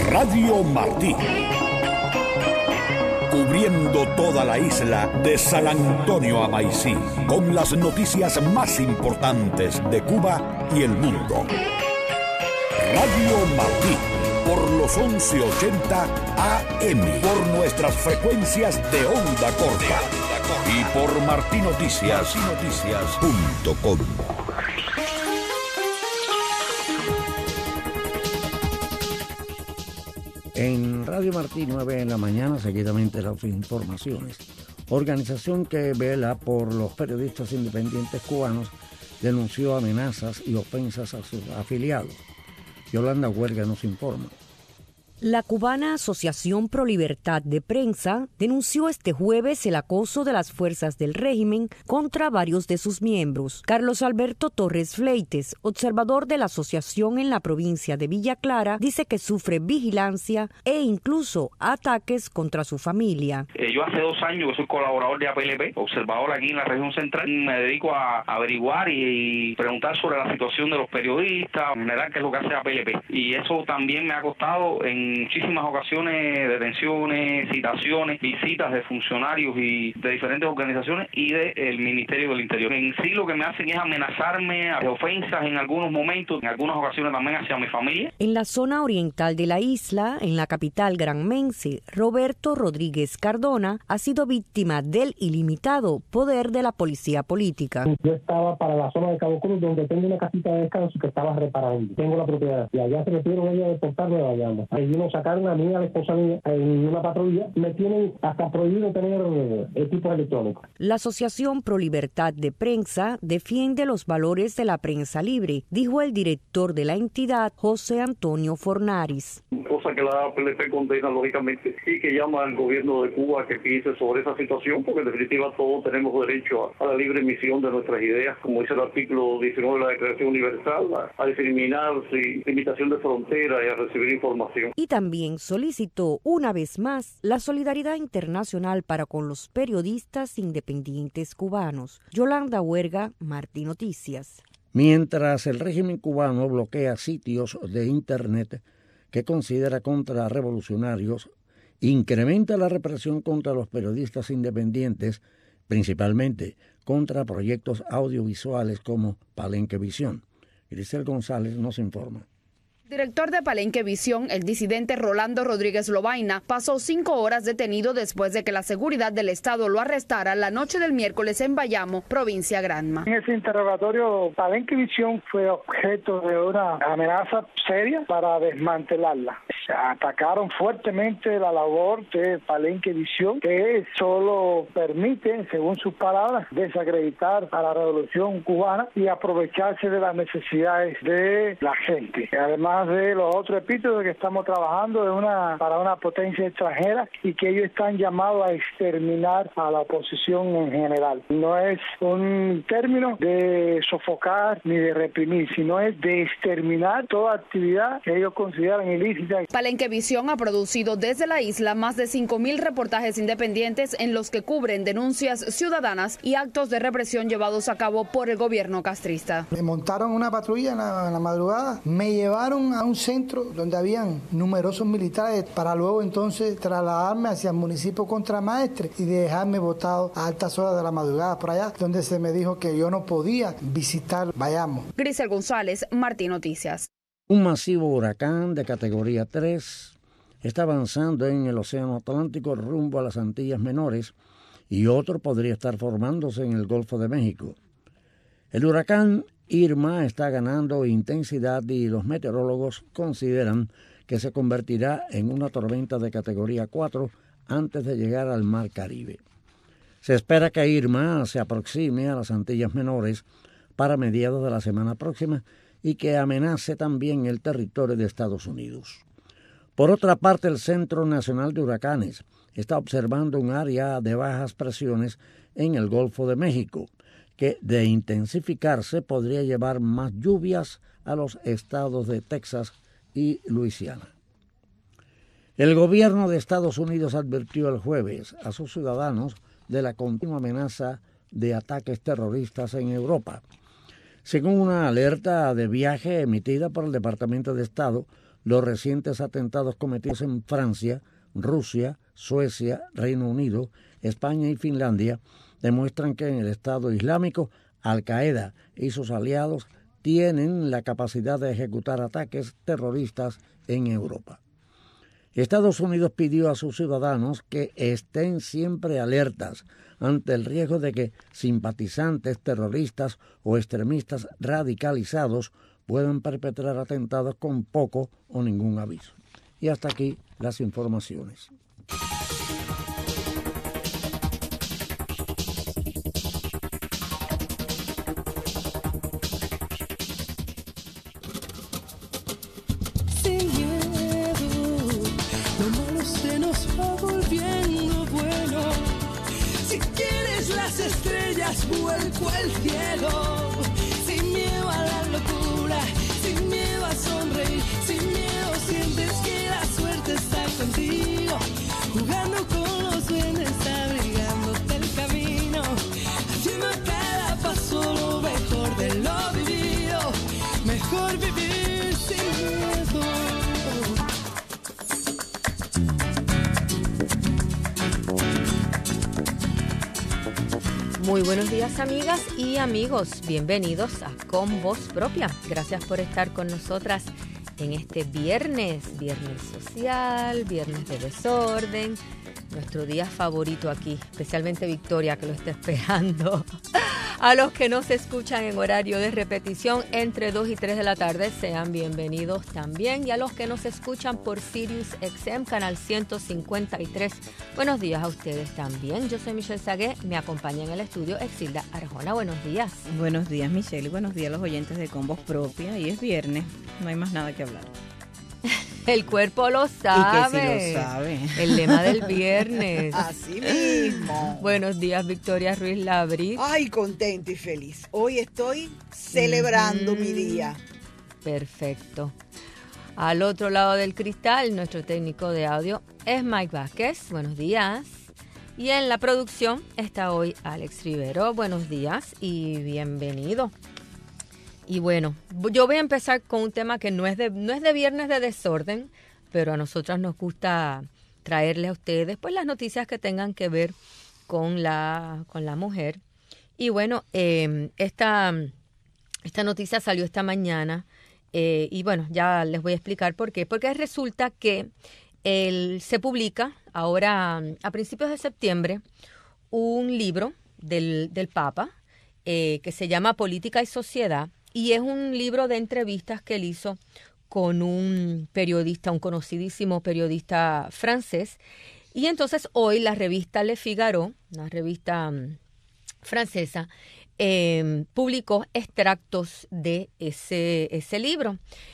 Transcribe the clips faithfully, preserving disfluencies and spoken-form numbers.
Radio Martí. Cubriendo toda la isla de San Antonio a Maicí, con las noticias más importantes de Cuba y el mundo. Radio Martí, por los once ochenta A M, por nuestras frecuencias de onda corta y por martinoticias punto com. En Radio Martí, nueve en la mañana, seguidamente las informaciones. Organización que vela por los periodistas independientes cubanos denunció amenazas y ofensas a sus afiliados. Yolanda Huerga nos informa. La cubana Asociación Pro Libertad de Prensa denunció este jueves el acoso de las fuerzas del régimen contra varios de sus miembros. Carlos Alberto Torres Fleites, observador de la asociación en la provincia de Villa Clara, dice que sufre vigilancia e incluso ataques contra su familia. Eh, yo hace dos años que soy colaborador de A P L P, observador aquí en la región central. Me dedico a averiguar y, y preguntar sobre la situación de los periodistas, en general qué es lo que hace A P L P. Y eso también me ha costado en muchísimas ocasiones detenciones, citaciones, visitas de funcionarios y de diferentes organizaciones y del Ministerio del Interior. En sí lo que me hacen es amenazarme, a ofensas en algunos momentos, en algunas ocasiones también hacia mi familia. En la zona oriental de la isla, en la capital granmense, Roberto Rodríguez Cardona ha sido víctima del ilimitado poder de la policía política. Yo estaba para la zona de Cabo Cruz, donde tengo una casita de descanso que estaba reparando. Tengo la propiedad y allá se metieron ellos a deportarme a Bayamo. Allí nos sacaron a mí, a la esposa mía, en una patrulla. Me tienen hasta prohibido tener equipos electrónicos. La Asociación Pro Libertad de Prensa defiende los valores de la prensa libre, dijo el director de la entidad, José Antonio Fornaris. Cosa que la A P L P condena lógicamente y que llama al gobierno de Cuba que piense sobre esa situación, porque en definitiva todos tenemos derecho a, a la libre emisión de nuestras ideas, como dice el artículo diecinueve de la Declaración Universal, a, a discriminar sin limitación de frontera y a recibir información. Y también solicitó una vez más la solidaridad internacional para con los periodistas independientes cubanos. Yolanda Huerga, Martí Noticias. Mientras el régimen cubano bloquea sitios de Internet que considera contrarrevolucionarios, incrementa la represión contra los periodistas independientes, principalmente contra proyectos audiovisuales como Palenque Visión. Grisel González nos informa. Director de Palenque Visión, el disidente Rolando Rodríguez Lobaina, pasó cinco horas detenido después de que la seguridad del Estado lo arrestara la noche del miércoles en Bayamo, provincia Granma. En ese interrogatorio, Palenque Visión fue objeto de una amenaza seria para desmantelarla. Atacaron fuertemente la labor de Palenque Visión, que solo permite, según sus palabras, desacreditar a la revolución cubana y aprovecharse de las necesidades de la gente. Además de los otros epítetos que estamos trabajando de una, para una potencia extranjera y que ellos están llamados a exterminar a la oposición en general. No es un término de sofocar ni de reprimir, sino es de exterminar toda actividad que ellos consideran ilícita. Palenque Visión ha producido desde la isla más de cinco mil reportajes independientes en los que cubren denuncias ciudadanas y actos de represión llevados a cabo por el gobierno castrista. Me montaron una patrulla en la, en la madrugada, me llevaron a un centro donde habían numerosos militares para luego entonces trasladarme hacia el municipio Contramaestre y dejarme botado a altas horas de la madrugada por allá, donde se me dijo que yo no podía visitar Bayamo. Grisel González, Martí Noticias. Un masivo huracán de categoría tres está avanzando en el Océano Atlántico rumbo a las Antillas Menores y otro podría estar formándose en el Golfo de México. El huracán Irma está ganando intensidad y los meteorólogos consideran que se convertirá en una tormenta de categoría cuatro antes de llegar al Mar Caribe. Se espera que Irma se aproxime a las Antillas Menores para mediados de la semana próxima y que amenace también el territorio de Estados Unidos. Por otra parte, el Centro Nacional de Huracanes está observando un área de bajas presiones en el Golfo de México, que de intensificarse podría llevar más lluvias a los estados de Texas y Luisiana. El gobierno de Estados Unidos advirtió el jueves a sus ciudadanos de la continua amenaza de ataques terroristas en Europa. Según una alerta de viaje emitida por el Departamento de Estado, los recientes atentados cometidos en Francia, Rusia, Suecia, Reino Unido, España y Finlandia demuestran que en el Estado Islámico, Al-Qaeda y sus aliados tienen la capacidad de ejecutar ataques terroristas en Europa. Estados Unidos pidió a sus ciudadanos que estén siempre alertas ante el riesgo de que simpatizantes terroristas o extremistas radicalizados puedan perpetrar atentados con poco o ningún aviso. Y hasta aquí las informaciones. Vuelco al cielo, sin miedo a la locura, sin miedo a sonreír, sin miedo sientes que la suerte está contigo, jugando con los duendes, abrigándote el camino, haciendo cada paso lo mejor de lo vivido, mejor vivir sin miedo. Muy buenos días, amigas y amigos. Bienvenidos a Con Voz Propia. Gracias por estar con nosotras en este viernes, viernes social, viernes de desorden, nuestro día favorito aquí, especialmente Victoria, que lo está esperando. A los que nos escuchan en horario de repetición entre dos y tres de la tarde, sean bienvenidos también. Y a los que nos escuchan por Sirius X M, canal ciento cincuenta y tres, buenos días a ustedes también. Yo soy Michelle Sagué, me acompaña en el estudio Exilda Arjona. Buenos días. Buenos días, Michelle, y buenos días a los oyentes de Con Voz Propia. Y es viernes, no hay más nada que hablar. El cuerpo lo sabe. Y que sí lo sabe. El lema del viernes. Así mismo. Buenos días, Victoria Ruiz Labrit. Ay, contenta y feliz. Hoy estoy celebrando mm-hmm. mi día. Perfecto. Al otro lado del cristal, nuestro técnico de audio es Mike Vázquez. Buenos días. Y en la producción está hoy Alex Rivero. Buenos días y bienvenido. Y bueno, yo voy a empezar con un tema que no es de no es de viernes de desorden, pero a nosotras nos gusta traerle a ustedes pues las noticias que tengan que ver con la con la mujer. Y bueno, eh, esta esta noticia salió esta mañana eh, y bueno, ya les voy a explicar por qué. Porque resulta que el, se publica ahora a principios de septiembre un libro del, del Papa eh, que se llama Política y Sociedad. Y es un libro de entrevistas que él hizo con un periodista, un conocidísimo periodista francés. Y entonces hoy la revista Le Figaro, una revista um, francesa, eh, publicó extractos de ese, ese libro.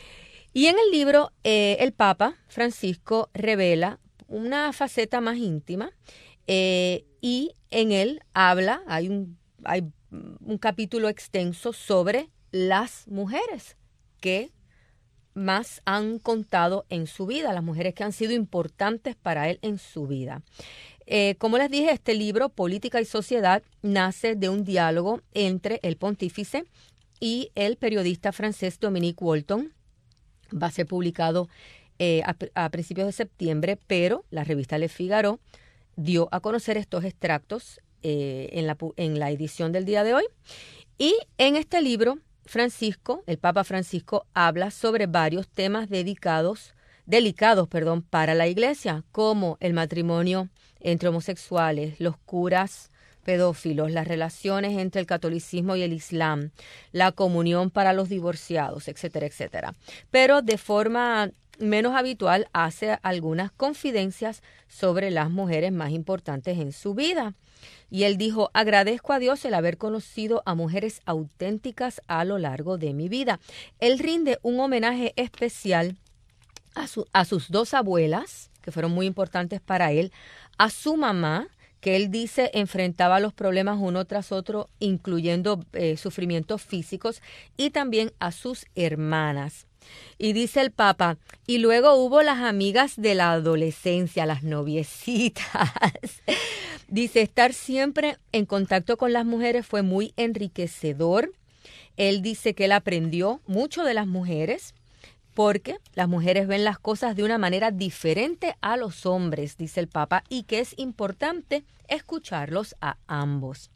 Y en el libro eh, el Papa Francisco revela una faceta más íntima eh, y en él habla, hay un, hay un capítulo extenso sobre las mujeres que más han contado en su vida, las mujeres que han sido importantes para él en su vida. Eh, como les dije, este libro, Política y Sociedad, nace de un diálogo entre el pontífice y el periodista francés Dominique Walton. Va a ser publicado eh, a, a principios de septiembre, pero la revista Le Figaro dio a conocer estos extractos eh, en, la, en la edición del día de hoy. Y en este libro, Francisco, el Papa Francisco, habla sobre varios temas dedicados, delicados, perdón, para la Iglesia, como el matrimonio entre homosexuales, los curas pedófilos, las relaciones entre el catolicismo y el islam, la comunión para los divorciados, etcétera, etcétera. Pero de forma menos habitual hace algunas confidencias sobre las mujeres más importantes en su vida. Y él dijo: agradezco a Dios el haber conocido a mujeres auténticas a lo largo de mi vida. Él rinde un homenaje especial a, su, a sus dos abuelas, que fueron muy importantes para él, a su mamá, que él dice enfrentaba los problemas uno tras otro, incluyendo eh, sufrimientos físicos, y también a sus hermanas. Y dice el Papa, y luego hubo las amigas de la adolescencia, las noviecitas. Dice, estar siempre en contacto con las mujeres fue muy enriquecedor. Él dice que él aprendió mucho de las mujeres porque las mujeres ven las cosas de una manera diferente a los hombres, dice el Papa, y que es importante escucharlos a ambos.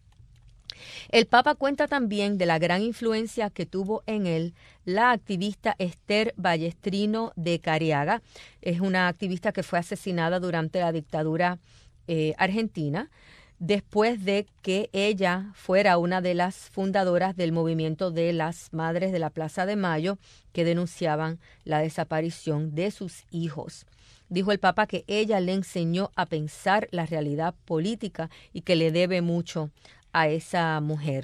El Papa cuenta también de la gran influencia que tuvo en él la activista Esther Ballestrino de Cariaga. Es una activista que fue asesinada durante la dictadura eh, argentina, después de que ella fuera una de las fundadoras del movimiento de las Madres de la Plaza de Mayo, que denunciaban la desaparición de sus hijos. Dijo el Papa que ella le enseñó a pensar la realidad política y que le debe mucho a esa mujer.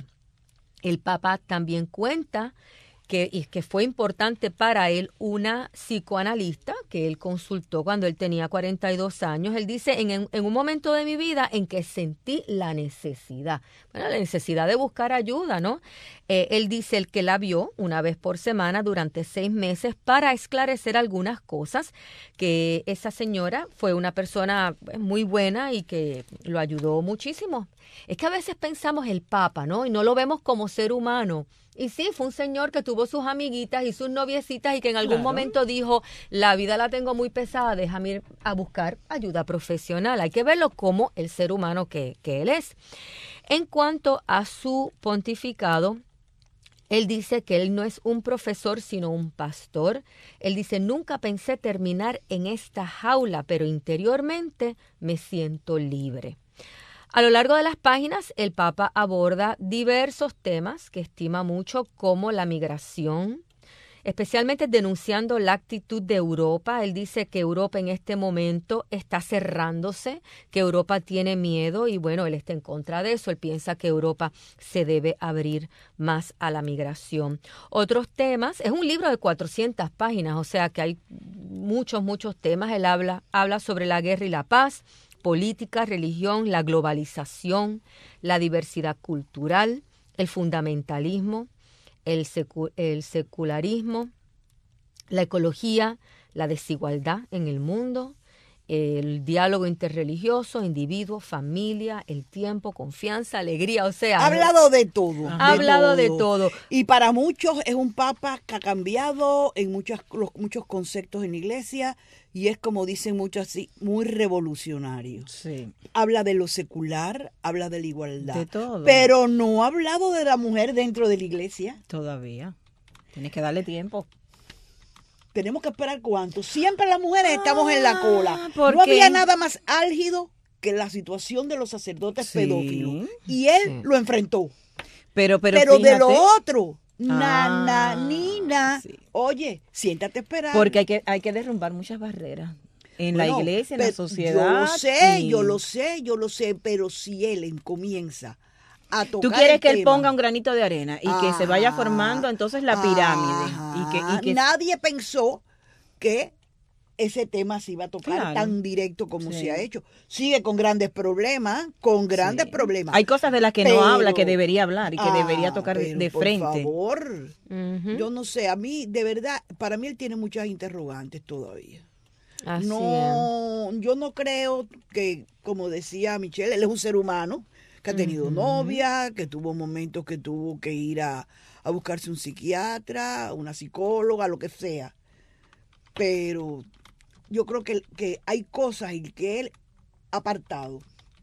El Papa también cuenta que, y que fue importante para él una psicoanalista que él consultó cuando él tenía cuarenta y dos años. Él dice, en, en, en un momento de mi vida en que sentí la necesidad, bueno, la necesidad de buscar ayuda, ¿no? Eh, él dice el que la vio una vez por semana durante seis meses para esclarecer algunas cosas, que esa señora fue una persona muy buena y que lo ayudó muchísimo. Es que a veces pensamos el Papa, ¿no? Y no lo vemos como ser humano. Y sí, fue un señor que tuvo sus amiguitas y sus noviecitas y que en algún claro. momento dijo, la vida la tengo muy pesada, déjame ir a buscar ayuda profesional. Hay que verlo como el ser humano que, que él es. En cuanto a su pontificado, él dice que él no es un profesor, sino un pastor. Él dice, nunca pensé terminar en esta jaula, pero interiormente me siento libre. A lo largo de las páginas, el Papa aborda diversos temas que estima mucho, como la migración, especialmente denunciando la actitud de Europa. Él dice que Europa en este momento está cerrándose, que Europa tiene miedo y bueno, él está en contra de eso. Él piensa que Europa se debe abrir más a la migración. Otros temas, es un libro de cuatrocientas páginas, o sea que hay muchos, muchos temas. Él habla, habla sobre la guerra y la paz, política, religión, la globalización, la diversidad cultural, el fundamentalismo, el, secu- el secularismo, la ecología, la desigualdad en el mundo, el diálogo interreligioso, individuo, familia, el tiempo, confianza, alegría, o sea... Ha hablado de todo. Ha hablado de todo. Y para muchos es un papa que ha cambiado en muchos, los, muchos conceptos en la iglesia y es, como dicen muchos así, muy revolucionario. Sí. Habla de lo secular, habla de la igualdad. De todo. Pero no ha hablado de la mujer dentro de la iglesia. Todavía. Tienes que darle tiempo. Tenemos que esperar cuánto. Siempre las mujeres ah, estamos en la cola. ¿por no qué? había nada más álgido que la situación de los sacerdotes sí, pedófilos. Y él sí. lo enfrentó. Pero, pero, pero fíjate, de lo otro, nana, ah, nina. Sí. Oye, siéntate a esperar. Porque hay que, hay que derrumbar muchas barreras. En bueno, la iglesia, en la sociedad. Yo lo sé, y... yo lo sé, yo lo sé. Pero si él comienza a tocar Tú quieres el que tema, él ponga un granito de arena y ah, que se vaya formando entonces la pirámide. Ah, y que, y que... Nadie pensó que ese tema se iba a tocar claro. tan directo como sí. se ha hecho. Sigue con grandes problemas, con grandes sí. problemas. Hay cosas de las que pero, no habla, que debería hablar y que ah, debería tocar de, de por frente. Por favor, uh-huh. yo no sé, a mí, de verdad, para mí él tiene muchas interrogantes todavía. Así no, es. Yo no creo que, como decía Michelle, él es un ser humano que ha tenido uh-huh. novia, que tuvo momentos que tuvo que ir a, a buscarse un psiquiatra, una psicóloga, lo que sea. Pero yo creo que, que hay cosas en que él ha apartado.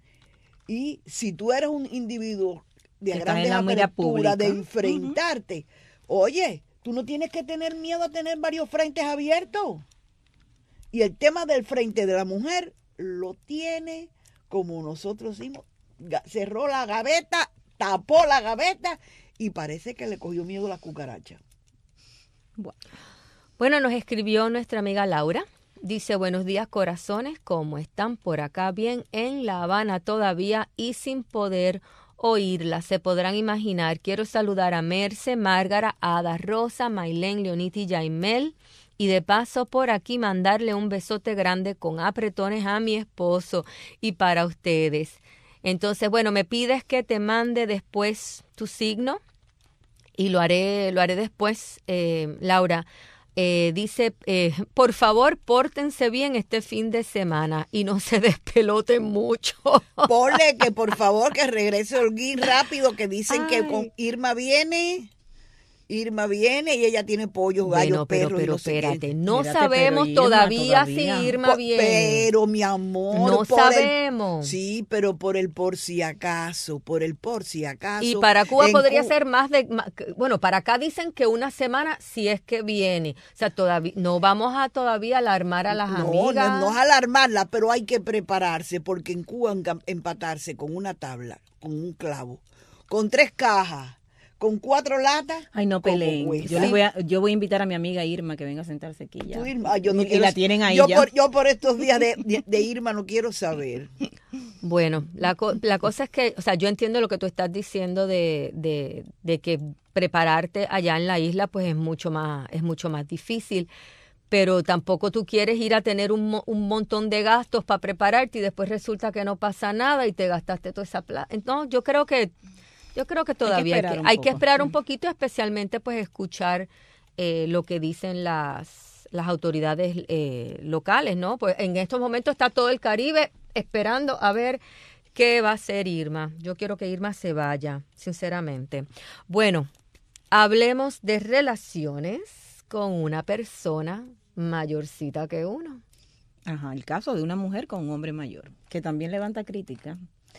Y si tú eres un individuo de grandes aperturas, de enfrentarte, uh-huh. oye, tú no tienes que tener miedo a tener varios frentes abiertos. Y el tema del frente de la mujer lo tiene como nosotros hicimos. Cerró la gaveta, tapó la gaveta y parece que le cogió miedo a la cucaracha. Bueno. Bueno, nos escribió nuestra amiga Laura. Dice, buenos días, corazones, ¿cómo están por acá? Bien, en La Habana todavía y sin poder oírla. Se podrán imaginar. Quiero saludar a Merce, Márgara, Ada, Rosa, Mailén, Leoniti y Yaimel. Y de paso por aquí mandarle un besote grande con apretones a mi esposo y para ustedes. Entonces, bueno, me pides que te mande después tu signo y lo haré, lo haré después, eh, Laura. Eh, dice, eh, por favor, pórtense bien este fin de semana y no se despeloten mucho. Ponle que por favor que regrese Holguín rápido, que dicen Ay. que con Irma viene Irma viene y ella tiene pollos, gallos, bueno, pero, perros. pero y no sé espérate, qué. no Espérate, sabemos pero Irma todavía, todavía. si Irma Po- viene. Pero, mi amor. No por sabemos. El, sí, pero por el por si acaso, por el por si acaso. Y para Cuba en podría Cu- ser más de, ma- que- bueno, para acá dicen que una semana si es que viene. O sea, todavía no vamos a todavía alarmar a las No, amigas. no, no es alarmarla, pero hay que prepararse porque en Cuba enga- empatarse con una tabla, con un clavo, con tres cajas, con cuatro latas. Ay, no ¿cómo peleen. cuesta? Yo, les voy a, yo voy a invitar a mi amiga Irma que venga a sentarse aquí ya. Tú, Irma, ay, yo no y, y quiero- la tienen ahí yo ya. Por, yo por estos días de, de, de Irma no quiero saber. Bueno, la, co- la cosa es que, o sea, yo entiendo lo que tú estás diciendo de, de, de que prepararte allá en la isla pues es mucho más, es mucho más difícil, pero tampoco tú quieres ir a tener un, mo- un montón de gastos para prepararte y después resulta que no pasa nada y te gastaste toda esa plata. Entonces, yo creo que, yo creo que todavía hay que, esperar un hay que poco. esperar un poquito, especialmente pues escuchar eh, lo que dicen las, las autoridades eh, locales, ¿no? Pues en estos momentos está todo el Caribe esperando a ver qué va a hacer Irma. Yo quiero que Irma se vaya, sinceramente. Bueno, hablemos de relaciones con una persona mayorcita que uno. Ajá, el caso de una mujer con un hombre mayor, que también levanta crítica.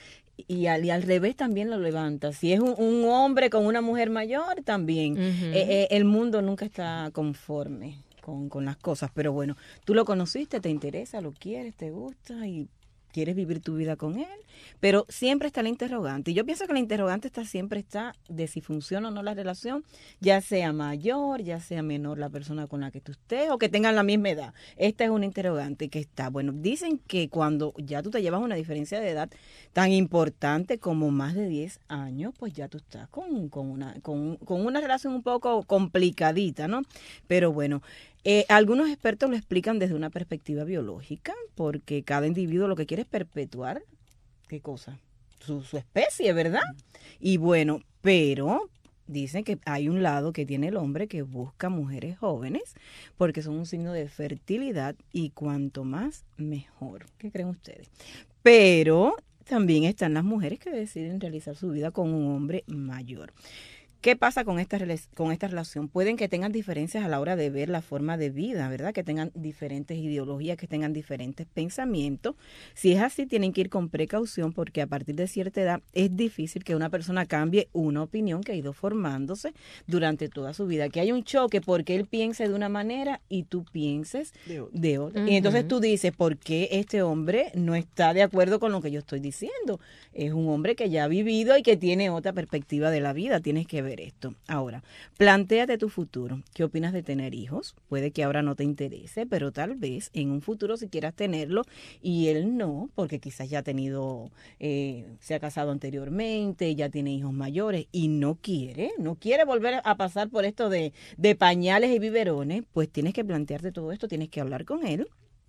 Y al, y al revés también lo levanta. Si es un, un hombre con una mujer mayor, también. Ujú. Eh, eh, el mundo nunca está conforme con, con las cosas. Pero bueno, tú lo conociste, te interesa, lo quieres, te gusta y quieres vivir tu vida con él. Pero siempre está la interrogante. Y yo pienso que la interrogante está siempre está de si funciona o no la relación, ya sea mayor, ya sea menor la persona con la que tú estés o que tengan la misma edad. Esta es una interrogante que está. Bueno, dicen que cuando ya tú te llevas una diferencia de edad tan importante como más de diez años, pues ya tú estás con, con, una, con, con una relación un poco complicadita, ¿no? Pero bueno, eh, algunos expertos lo explican desde una perspectiva biológica, porque cada individuo lo que quiere es perpetuar, ¿qué cosa? Su, su especie, ¿verdad? Y bueno, pero dicen que hay un lado que tiene el hombre que busca mujeres jóvenes, porque son un signo de fertilidad y cuanto más, mejor. ¿Qué creen ustedes? Pero también están las mujeres que deciden realizar su vida con un hombre mayor. ¿Qué pasa con esta, rela- con esta relación? Pueden que tengan diferencias a la hora de ver la forma de vida, ¿verdad? Que tengan diferentes ideologías, que tengan diferentes pensamientos. Si es así, tienen que ir con precaución porque a partir de cierta edad es difícil que una persona cambie una opinión que ha ido formándose durante toda su vida. Que hay un choque porque él piense de una manera y tú pienses De otra. de otra. Ujú. Y entonces tú dices, ¿por qué este hombre no está de acuerdo con lo que yo estoy diciendo? Es un hombre que ya ha vivido y que tiene otra perspectiva de la vida. Tienes que ver esto. Ahora, plantéate tu futuro. ¿Qué opinas de tener hijos? Puede que ahora no te interese, pero tal vez en un futuro si quieras tenerlo y él no, porque quizás ya ha tenido, eh, se ha casado anteriormente, ya tiene hijos mayores y no quiere, no quiere volver a pasar por esto de, de pañales y biberones, pues tienes que plantearte todo esto, tienes que hablar con él.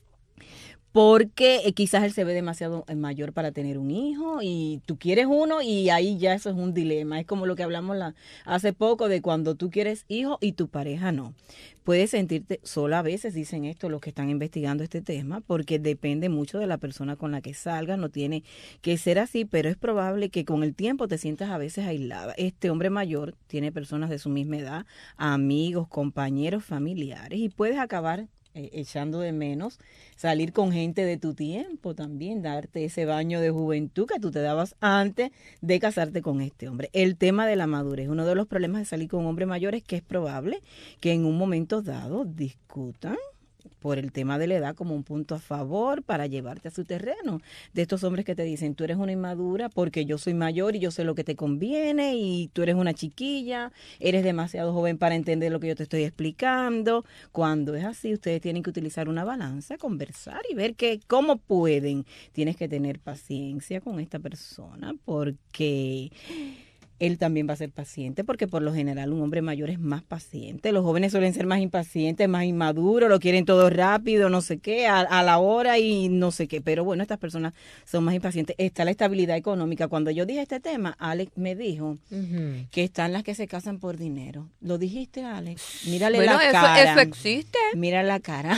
Porque eh, quizás él se ve demasiado eh, mayor para tener un hijo y tú quieres uno y ahí ya eso es un dilema. Es como lo que hablamos la, hace poco de cuando tú quieres hijo y tu pareja no. Puedes sentirte sola a veces, dicen esto los que están investigando este tema, porque depende mucho de la persona con la que salgas, no tiene que ser así, pero es probable que con el tiempo te sientas a veces aislada. Este hombre mayor tiene personas de su misma edad, amigos, compañeros, familiares y puedes acabar eh, echando de menos salir con gente de tu tiempo también, darte ese baño de juventud que tú te dabas antes de casarte con este hombre. El tema de la madurez, uno de los problemas de salir con un hombre mayor es que es probable que en un momento dado discutan por el tema de la edad como un punto a favor para llevarte a su terreno. De estos hombres que te dicen, tú eres una inmadura porque yo soy mayor y yo sé lo que te conviene y tú eres una chiquilla, eres demasiado joven para entender lo que yo te estoy explicando. Cuando es así, ustedes tienen que utilizar una balanza, conversar y ver que cómo pueden. Tienes que tener paciencia con esta persona porque él también va a ser paciente, porque por lo general un hombre mayor es más paciente. Los jóvenes suelen ser más impacientes, más inmaduros, lo quieren todo rápido, no sé qué, a, a la hora y no sé qué. Pero bueno, estas personas son más impacientes. Está la estabilidad económica. Cuando yo dije este tema, Alex me dijo Ujú. que están las que se casan por dinero. ¿Lo dijiste, Alex? Mírale Bueno, la eso, cara. eso existe. Mira la cara.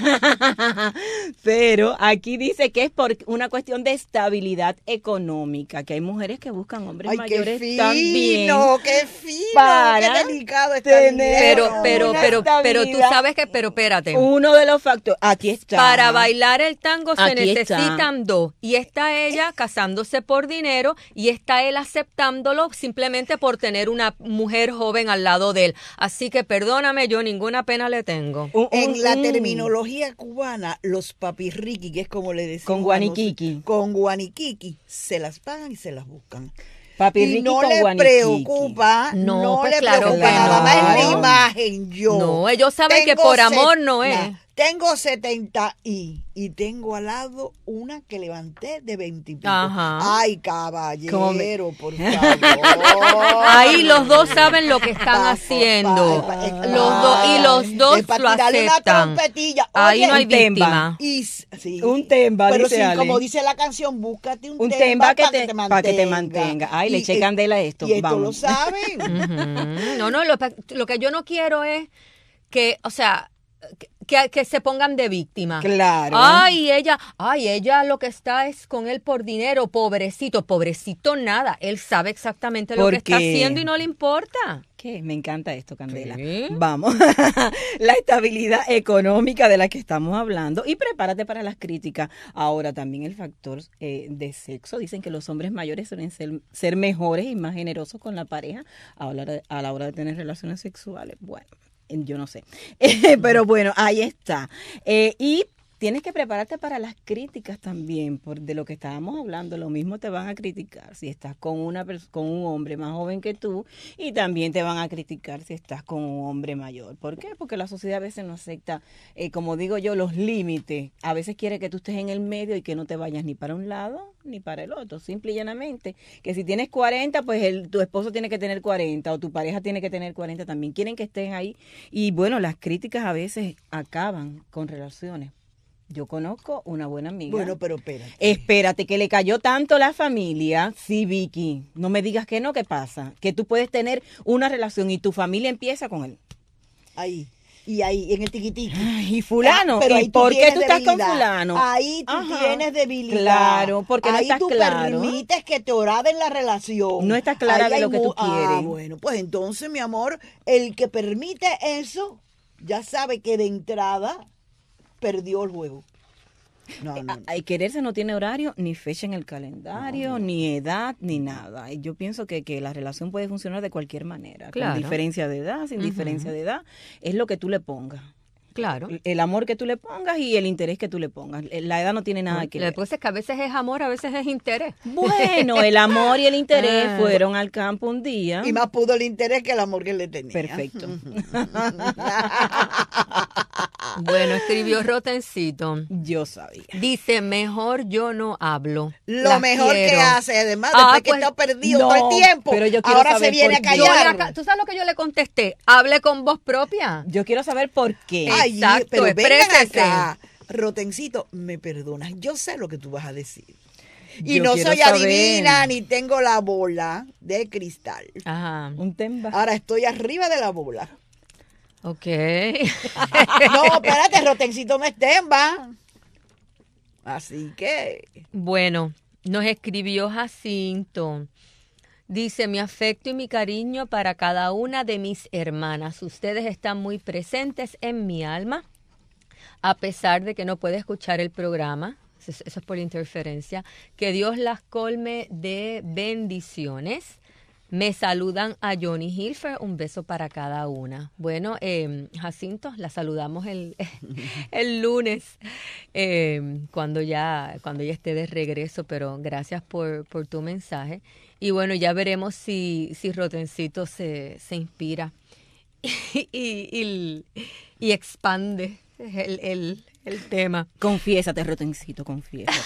Pero aquí dice que es por una cuestión de estabilidad económica, que hay mujeres que buscan hombres Ay, qué mayores fino. también también. fino, qué fino, para qué delicado está tener Pero, pero, una pero, pero tú estabilidad. sabes que, pero espérate. Uno de los factores, aquí está. Para bailar el tango se Aquí necesitan dos. Y está ella casándose por dinero y está él aceptándolo simplemente por tener una mujer joven al lado de él. Así que perdóname, yo ninguna pena le tengo. Un- un- En la un- terminología cubana, los papirriqui, que es como le decimos. Con guaniquiqui. a nos- Con guaniquiqui, se las pagan y se las buscan. Papi Y Ricky no con le guaniquiqui. preocupa, No, no, pues le claro preocupa que nada no. más es la Claro. imagen yo. No, ellos saben que Tengo por set- amor no es. nah, tengo setenta y, y tengo al lado una que levanté de veinte y pico. Ajá. Ay, ¿Cómo me- caballero, por favor. Ahí los dos saben lo que están Pa- haciendo. pa- es Los dos y los dos es pa' lo tirarle una aceptan. trompetilla. Ahí Oye, no hay un temba. víctima. y s- sí, Un temba, pero dice sí, Ale. como dice la canción, búscate un, Un temba, temba que para te- que te pa' mantenga. que te mantenga. Ay, le Y- eché y- candela a esto, Y esto vamos. lo saben. Ujú. No, no, lo, lo que yo no quiero es que, o sea, que, que se pongan de víctima. Claro. Ay, ella, ay, ella lo que está es con él por dinero, pobrecito, pobrecito nada. Él sabe exactamente lo ¿Por que está qué? haciendo y no le importa. ¿Qué? Me encanta esto, Candela. Sí. Vamos. La estabilidad económica de la que estamos hablando. Y prepárate para las críticas. Ahora también el factor eh, de sexo. Dicen que los hombres mayores suelen ser, ser mejores y más generosos con la pareja a la hora de, a la hora de tener relaciones sexuales. Bueno, yo no sé. Eh, pero bueno, ahí está. Eh, y tienes que prepararte para las críticas también, por de lo que estábamos hablando. Lo mismo te van a criticar si estás con una pers- con un hombre más joven que tú, y también te van a criticar si estás con un hombre mayor. ¿Por qué? Porque la sociedad a veces no acepta, eh, como digo yo, los límites. A veces quiere que tú estés en el medio y que no te vayas ni para un lado ni para el otro. Simple y llanamente. Que si tienes cuarenta, pues el, tu esposo tiene que tener cuarenta o tu pareja tiene que tener cuarenta también. Quieren que estés ahí. Y bueno, las críticas a veces acaban con relaciones. Yo conozco una buena amiga. Bueno, pero espérate. Espérate, que le cayó tanto la familia. Sí, Vicky, no me digas que no, ¿qué pasa? Que tú puedes tener una relación y tu familia empieza con él. Ahí. Y ahí, en el tiquitiqui. Y fulano, Ah, pero ¿y ahí por qué tienes tú estás con debilidad. fulano? Ahí tú Ajá. tienes debilidad. Claro, porque no ahí estás tú claro. permites que te oraben la relación. No estás clara Ahí de hay lo que tú mu- Ah, quieres. bueno, pues entonces, mi amor, el que permite eso, ya sabe que de entrada perdió el juego. No, no, no. Hay quererse no tiene horario, ni fecha en el calendario, No, no. ni edad, ni nada. Y yo pienso que, que la relación puede funcionar de cualquier manera. Claro. Con diferencia de edad, sin Ujú. diferencia de edad. Es lo que tú le pongas. Claro. El amor que tú le pongas y el interés que tú le pongas. La edad no tiene nada que Lo ver. que pasa es que a veces es amor, a veces es interés. Bueno, el amor y el interés Ah. fueron al campo un día. Y más pudo el interés que el amor que le tenía. Perfecto. Bueno, escribió Rotencito. Yo sabía. Dice, mejor yo no hablo. Lo Las mejor quiero. que hace, además, Ah, después que pues, está perdido no, todo el tiempo, pero yo quiero ahora se saber viene a por qué. Yo le callar. acá- ¿Tú sabes lo que yo le contesté? Hable con voz propia. Yo quiero saber por qué. Ay, Ay, Exacto, pero vengan exprésese. acá. Rotencito, me perdonas, yo sé lo que tú vas a decir. Y Yo no quiero soy saber. adivina ni tengo la bola de cristal. Ajá. Un temba. Ahora estoy arriba de la bola. Ok. No, espérate, Rotencito me estemba. Así que. Bueno, nos escribió Jacinto. Dice, mi afecto y mi cariño para cada una de mis hermanas. Ustedes están muy presentes en mi alma, a pesar de que no puede escuchar el programa. Eso, eso es por interferencia. Que Dios las colme de bendiciones. Me saludan a Johnny Hilfer. Un beso para cada una. Bueno, eh, Jacinto, la saludamos el, el lunes, eh, cuando ya cuando ya esté de regreso, pero gracias por, por tu mensaje. Y bueno, ya veremos si, si Rotencito se, se inspira y, y, y, y expande el, el, el tema. Confiésate, Rotencito, confiésate.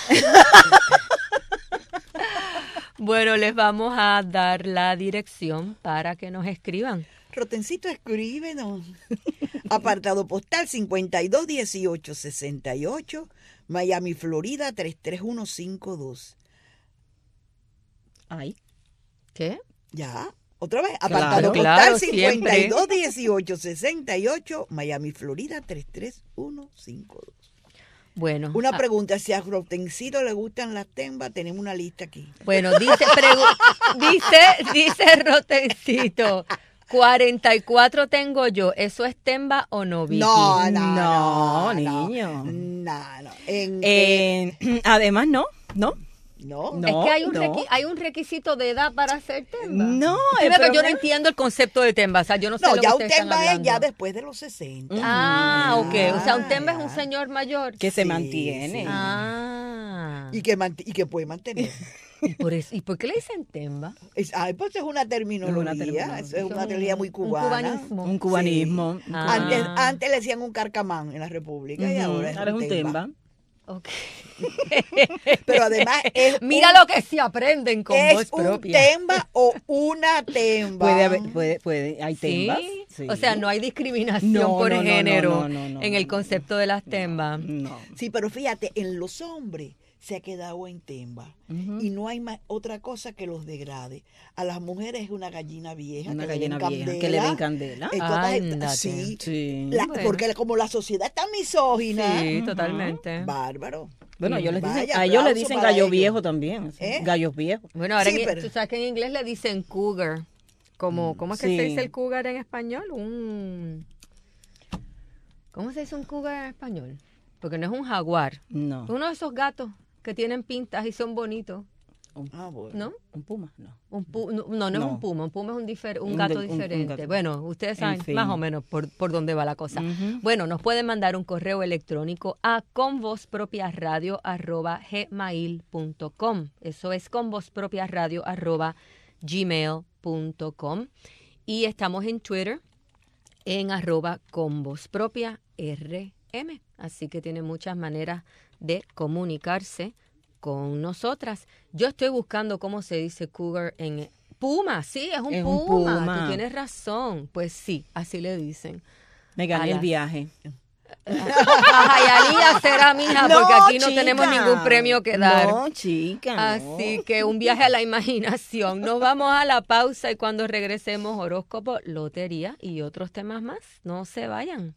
Bueno, les vamos a dar la dirección para que nos escriban. Rotencito, escríbenos. Apartado postal cincuenta y dos dieciocho sesenta y ocho, Miami, Florida tres tres uno cinco dos. Ay. ¿Qué? Ya, otra vez. Claro, Apartado claro, postal cincuenta y dos dieciocho sesenta y ocho, Miami, Florida tres tres uno cinco dos. Bueno. Una ah, pregunta, si a Rotencito le gustan las tembas, tenemos una lista aquí. Bueno, dice, pregu- dice, dice Rotencito, cuarenta y cuatro tengo yo. ¿Eso es temba o no, Vicky? No, no, No, no, niño. No, no. ¿En Eh, además, no, no. No, no, es que hay un, no. requi- hay un requisito de edad para hacer temba. No, Sí, el pero yo no problema- entiendo el concepto de temba. O sea, yo no sé No, lo que ya un ustedes están temba es hablando. ya después de los sesenta. Ah, ok. O sea, un Ah, temba es ya. un señor mayor. Que se Sí, mantiene. sí. Ah. Y que, manti- y que puede mantener. ¿Y por, eso- ¿Y por qué le dicen temba? Es, ay, pues es una terminología, terminología. eso es una terminología muy Un cubana. cubanismo. Un cubanismo. Sí. un Ah. Antes, cubanismo. antes le decían un carcamán en la República y Ujú, ahora es ahora es un un temba. temba. Ok. Pero además es Mira un, lo que se aprenden con es voz un propia. temba o una temba. Puede haber, puede, puede, hay Sí. tembas. Sí. O sea, no hay discriminación No, por no, no, género no, no, no, en no, el no. concepto de las tembas. No. Sí, pero fíjate, en los hombres se ha quedado en temba. Ujú. Y no hay más otra cosa que los degrade. A las mujeres es una gallina vieja. Una que le gallina den vieja, candela. que le den candela. Entonces, Ándate. sí, Sí. la- Bueno. porque como la sociedad está misógina, Sí, totalmente. bárbaro. Bueno, ellos les dicen, Vaya, a ellos le aplauso dicen para gallo ellos. viejo también. sí. ¿Eh? Gallos viejos. Bueno, ahora Sí, en- pero- tú sabes que en inglés le dicen cougar. Como, ¿Cómo es que Sí. se dice el cougar en español? Un... ¿Cómo se dice un cougar en español? Porque no es un jaguar. No. Uno de esos gatos que tienen pintas y son bonitos, Ah, bueno. ¿no? ¿Un puma? No. Un pu- no, no, no es No. un puma, un puma es un, difer- un Un gato de- un- un diferente. gato. Bueno, ustedes En saben fin. más o menos por, por dónde va la cosa. Ujú. Bueno, nos pueden mandar un correo electrónico a convozpropiaradio arroba gmail punto com. Eso es convozpropiaradio arroba gmail punto com. Y estamos en Twitter en arroba convozpropiarm. Así que tiene muchas maneras de comunicarse con nosotras. Yo estoy buscando cómo se dice cougar en... Puma, sí, es un, Es un puma. puma. Tú tienes razón. Pues sí, así le dicen. Me gané A el las- viaje. A Jayalía será mija, No, porque aquí no chica. tenemos ningún premio que dar. No, chica. no. Así que un viaje a la imaginación. Nos vamos a la pausa y cuando regresemos, horóscopo, lotería y otros temas más. No se vayan.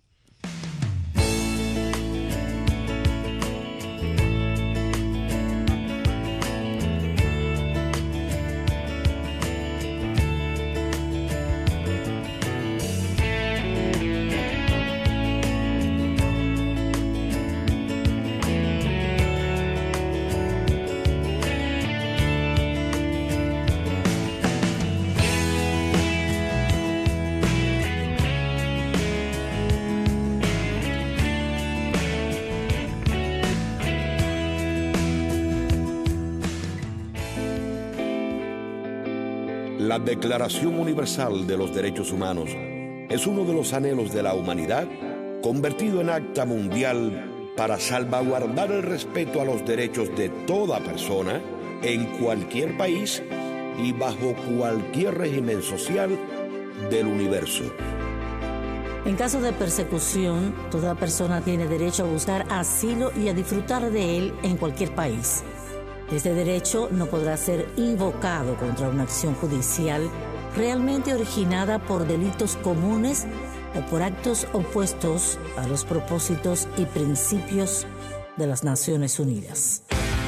La Declaración Universal de los Derechos Humanos es uno de los anhelos de la humanidad convertido en acta mundial para salvaguardar el respeto a los derechos de toda persona en cualquier país y bajo cualquier régimen social del universo. En caso de persecución, toda persona tiene derecho a buscar asilo y a disfrutar de él en cualquier país. Este derecho no podrá ser invocado contra una acción judicial realmente originada por delitos comunes o por actos opuestos a los propósitos y principios de las Naciones Unidas.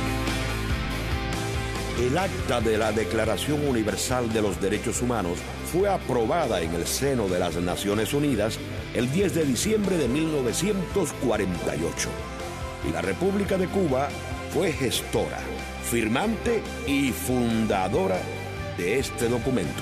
El acta de la Declaración Universal de los Derechos Humanos fue aprobada en el seno de las Naciones Unidas el diez de diciembre de mil novecientos cuarenta y ocho. Y la República de Cuba fue gestora, firmante y fundadora de este documento.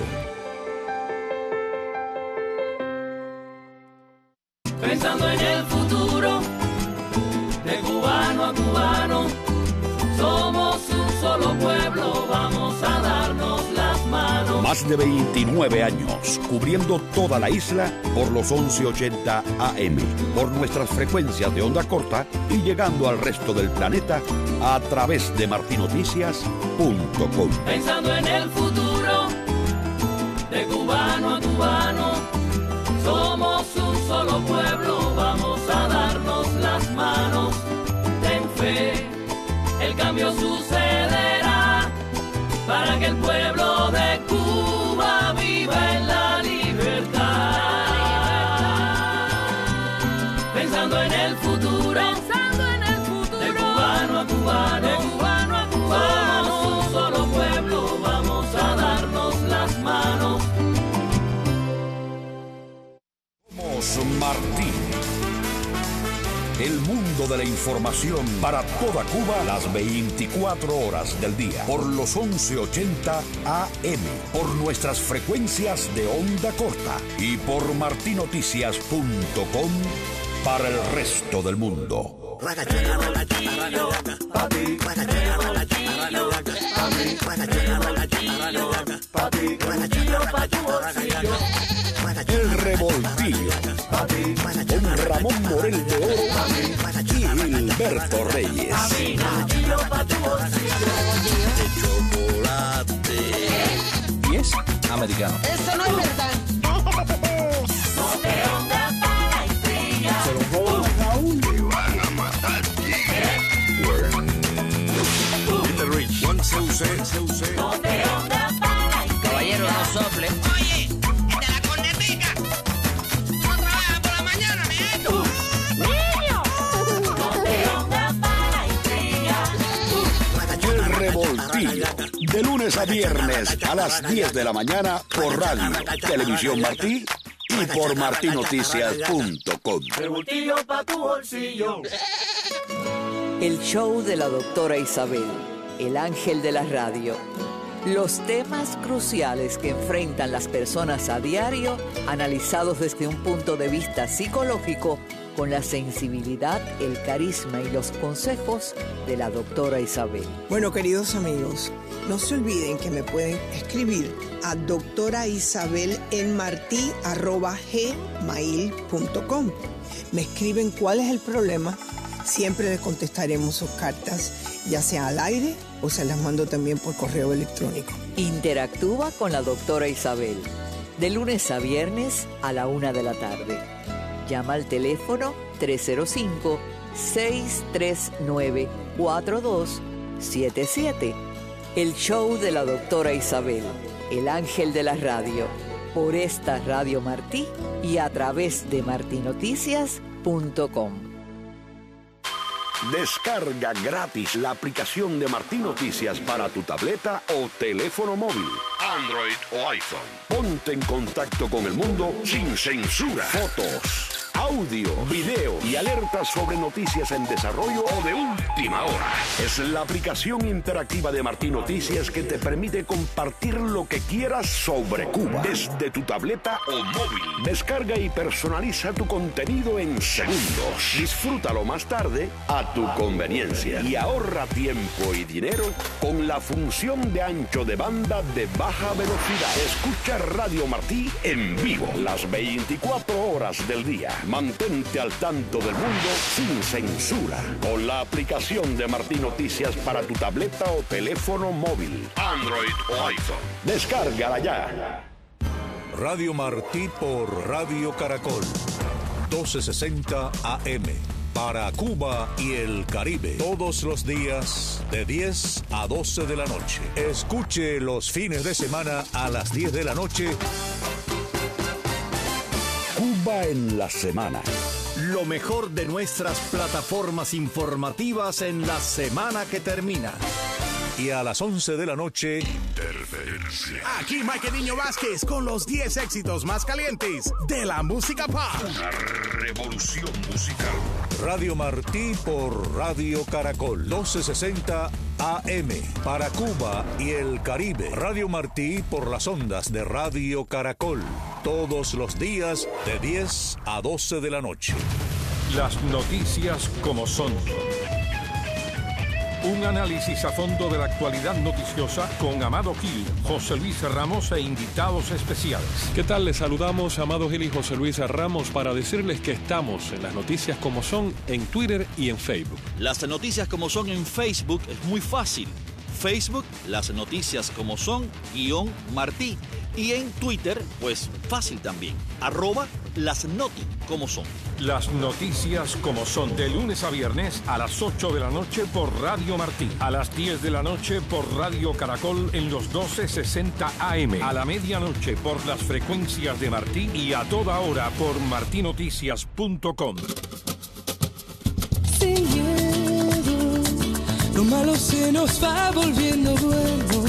Pensando en el futuro, de cubano a cubano, somos un solo pueblo, vamos a darnos las manos. Más de veintinueve años cubriendo toda la isla por los once ochenta A M, por nuestras frecuencias de onda corta y llegando al resto del planeta a través de martinoticias punto com. Pensando en el futuro, de cubano a cubano, somos un solo pueblo, vamos a darnos las manos. Ten fe, el cambio sucederá para que el pueblo de Cuba viva en la libertad. Pensando en el futuro, pensando en el futuro, mundo de la información para toda Cuba las veinticuatro horas del día. Por los once ochenta A M, por nuestras frecuencias de onda corta y por marti noticias punto com para el resto del mundo. El Revoltillo con Ramón Morel de Oro y Gilberto Reyes. Y es americano. Eso no es verdad. No te hundas para intriga. Se lo jodan a uno. Te van a matar bien. Peter Rich. Juan C U C. No te hundas para intriga. Caballero, no sople. Oye, de la cornetica. No trabaja por la mañana, mi hijo. ¡Niño! No te hundas para intriga. El Revoltillo. De lunes a viernes a las diez de la mañana por radio, Televisión Martí y por marti noticias punto com. Revoltillo pa' tu bolsillo. El show de la doctora Isabel, el ángel de la radio. Los temas cruciales que enfrentan las personas a diario, analizados desde un punto de vista psicológico, con la sensibilidad, el carisma y los consejos de la doctora Isabel. Bueno, queridos amigos, no se olviden que me pueden escribir a doctora Isabel en martí arroba gmail punto com. Me escriben cuál es el problema, siempre les contestaremos sus cartas, ya sea al aire o se las mando también por correo electrónico. Interactúa con la doctora Isabel, de lunes a viernes a la una de la tarde. Llama al teléfono tres cero cinco, seis tres nueve, cuatro dos siete siete. El show de la doctora Isabel, el ángel de la radio, por esta Radio Martí y a través de marti noticias punto com. Descarga gratis la aplicación de Martí Noticias para tu tableta o teléfono móvil, Android o iPhone. Ponte en contacto con el mundo sin censura. Fotos, audio, video y alertas sobre noticias en desarrollo o de última hora. Es la aplicación interactiva de Martí Noticias que te permite compartir lo que quieras sobre Cuba desde tu tableta o móvil. Descarga y personaliza tu contenido en segundos. Disfrútalo más tarde a tu conveniencia y ahorra tiempo y dinero con la función de ancho de banda de baja velocidad. Escucha Radio Martí en vivo las veinticuatro horas del día. Mantente al tanto del mundo sin censura con la aplicación de Martí Noticias para tu tableta o teléfono móvil, Android o iPhone. Descárgala ya. Radio Martí por Radio Caracol, doce sesenta A M. Para Cuba y el Caribe, todos los días de diez a doce de la noche. Escuche los fines de semana a las diez de la noche. Cuba en la semana. Lo mejor de nuestras plataformas informativas en la semana que termina. Y a las once de la noche, Interferencia. Aquí Mike Niño Vázquez con los diez éxitos más calientes de la música pop. Una revolución musical. Radio Martí por Radio Caracol, doce sesenta A M. Para Cuba y el Caribe. Radio Martí por las ondas de Radio Caracol. Todos los días de diez a doce de la noche. Las noticias como son. Un análisis a fondo de la actualidad noticiosa con Amado Gil, José Luis Ramos e invitados especiales. ¿Qué tal? Les saludamos Amado Gil y José Luis Ramos para decirles que estamos en las noticias como son en Twitter y en Facebook. Las noticias como son en Facebook es muy fácil. Facebook, las noticias como son, guión Martí. Y en Twitter, pues fácil también. Arroba las noti como son. Las noticias como son, de lunes a viernes a las ocho de la noche por Radio Martí, a las diez de la noche por Radio Caracol en los doce sesenta A M, a la medianoche por las frecuencias de Martí y a toda hora por marti noticias punto com. Sin miedo, lo malo se nos va volviendo bueno.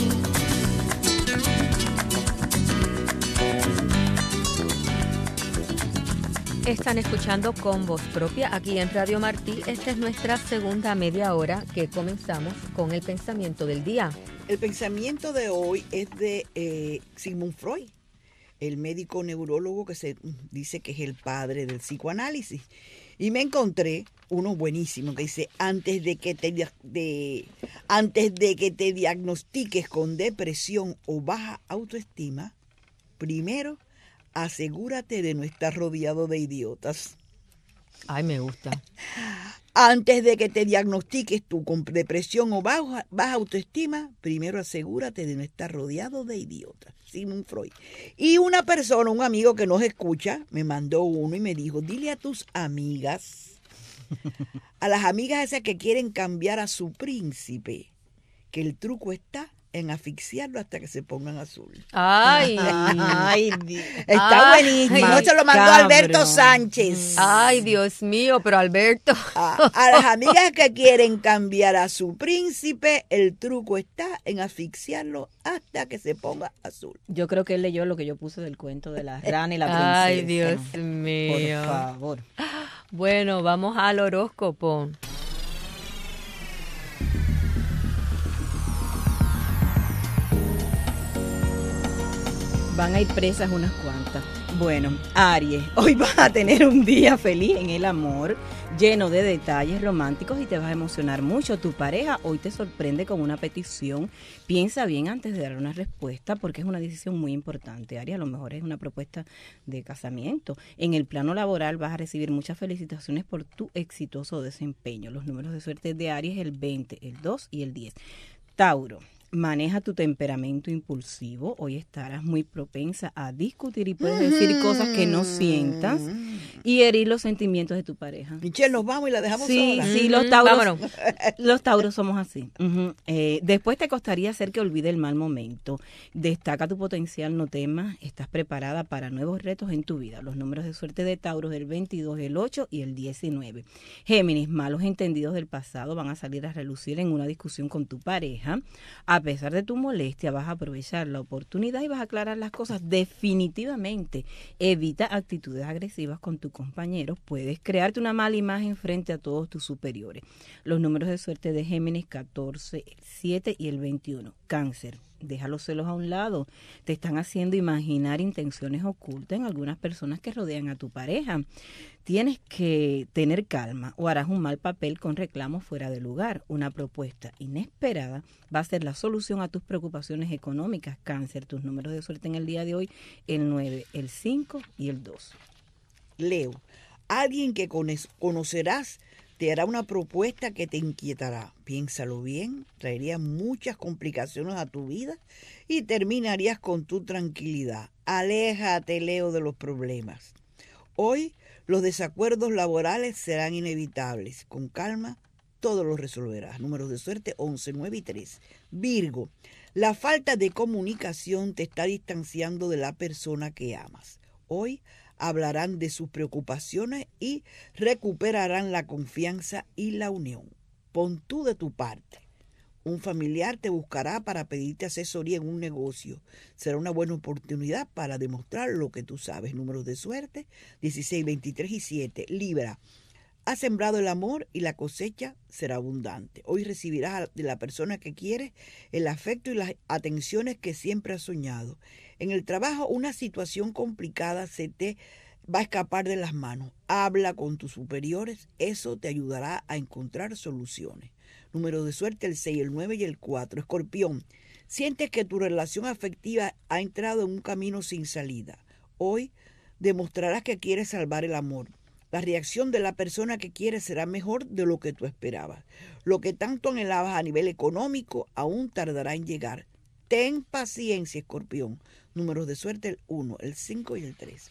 Están escuchando Con Voz Propia aquí en Radio Martí. Esta es nuestra segunda media hora que comenzamos con el pensamiento del día. El pensamiento de hoy es de eh, Sigmund Freud, el médico neurólogo que se dice que es el padre del psicoanálisis. Y me encontré uno buenísimo que dice, antes de que te, de, antes de que te diagnostiques con depresión o baja autoestima, primero asegúrate de no estar rodeado de idiotas. Ay, me gusta. Antes de que te diagnostiques tú con depresión o baja, baja autoestima, primero asegúrate de no estar rodeado de idiotas. Sigmund Freud. Y una persona, un amigo que nos escucha, me mandó uno y me dijo, dile a tus amigas, a las amigas esas que quieren cambiar a su príncipe, que el truco está en asfixiarlo hasta que se pongan azul. Ay, ay, está ay, buenísimo. No se lo mandó cabrón. Alberto Sánchez. Ay, Dios mío, pero Alberto. A, a las amigas que quieren cambiar a su príncipe, el truco está en asfixiarlo hasta que se ponga azul. Yo creo que él leyó lo que yo puse del cuento de la rana y la princesa. Ay, Dios mío. Por favor. Bueno, vamos al horóscopo. Van a ir presas unas cuantas. Bueno, Aries, hoy vas a tener un día feliz en el amor, lleno de detalles románticos y te vas a emocionar mucho. Tu pareja hoy te sorprende con una petición. Piensa bien antes de dar una respuesta porque es una decisión muy importante. Aries, a lo mejor es una propuesta de casamiento. En el plano laboral vas a recibir muchas felicitaciones por tu exitoso desempeño. Los números de suerte de Aries, el veinte, el dos y el diez. Tauro. Maneja tu temperamento impulsivo. Hoy estarás muy propensa a discutir y puedes decir cosas que no sientas y herir los sentimientos de tu pareja. Michelle, nos vamos y la dejamos sí, sola. Sí, los tauros, los tauros somos así. Uh-huh. Eh, después te costaría hacer que olvide el mal momento. Destaca tu potencial, no temas. Estás preparada para nuevos retos en tu vida. Los números de suerte de Tauros, el veintidós, el ocho y el diecinueve. Géminis, malos entendidos del pasado van a salir a relucir en una discusión con tu pareja. A pesar de tu molestia, vas a aprovechar la oportunidad y vas a aclarar las cosas definitivamente. Evita actitudes agresivas con tus compañeros. Puedes crearte una mala imagen frente a todos tus superiores. Los números de suerte de Géminis, catorce, el siete y el veintiuno. Cáncer. Deja los celos a un lado. Te están haciendo imaginar intenciones ocultas en algunas personas que rodean a tu pareja. Tienes que tener calma o harás un mal papel con reclamos fuera de lugar. Una propuesta inesperada va a ser la solución a tus preocupaciones económicas. Cáncer, tus números de suerte en el día de hoy, el nueve, el cinco y el dos. Leo, alguien que conocerás te hará una propuesta que te inquietará. Piénsalo bien, traería muchas complicaciones a tu vida y terminarías con tu tranquilidad. Aléjate, Leo, de los problemas. Hoy los desacuerdos laborales serán inevitables. Con calma, todo lo resolverás. Números de suerte once, nueve y tres. Virgo, la falta de comunicación te está distanciando de la persona que amas. Hoy hablarán de sus preocupaciones y recuperarán la confianza y la unión. Pon tú de tu parte. Un familiar te buscará para pedirte asesoría en un negocio. Será una buena oportunidad para demostrar lo que tú sabes. Números de suerte dieciséis, veintitrés y siete. Libra, has sembrado el amor y la cosecha será abundante. Hoy recibirás de la persona que quieres el afecto y las atenciones que siempre has soñado. En el trabajo, una situación complicada se te va a escapar de las manos. Habla con tus superiores, eso te ayudará a encontrar soluciones. Número de suerte el seis, el nueve y el cuatro. Escorpión, sientes que tu relación afectiva ha entrado en un camino sin salida. Hoy demostrarás que quieres salvar el amor. La reacción de la persona que quieres será mejor de lo que tú esperabas. Lo que tanto anhelabas a nivel económico aún tardará en llegar. Ten paciencia, Escorpión. Números de suerte el uno, el cinco y el tres.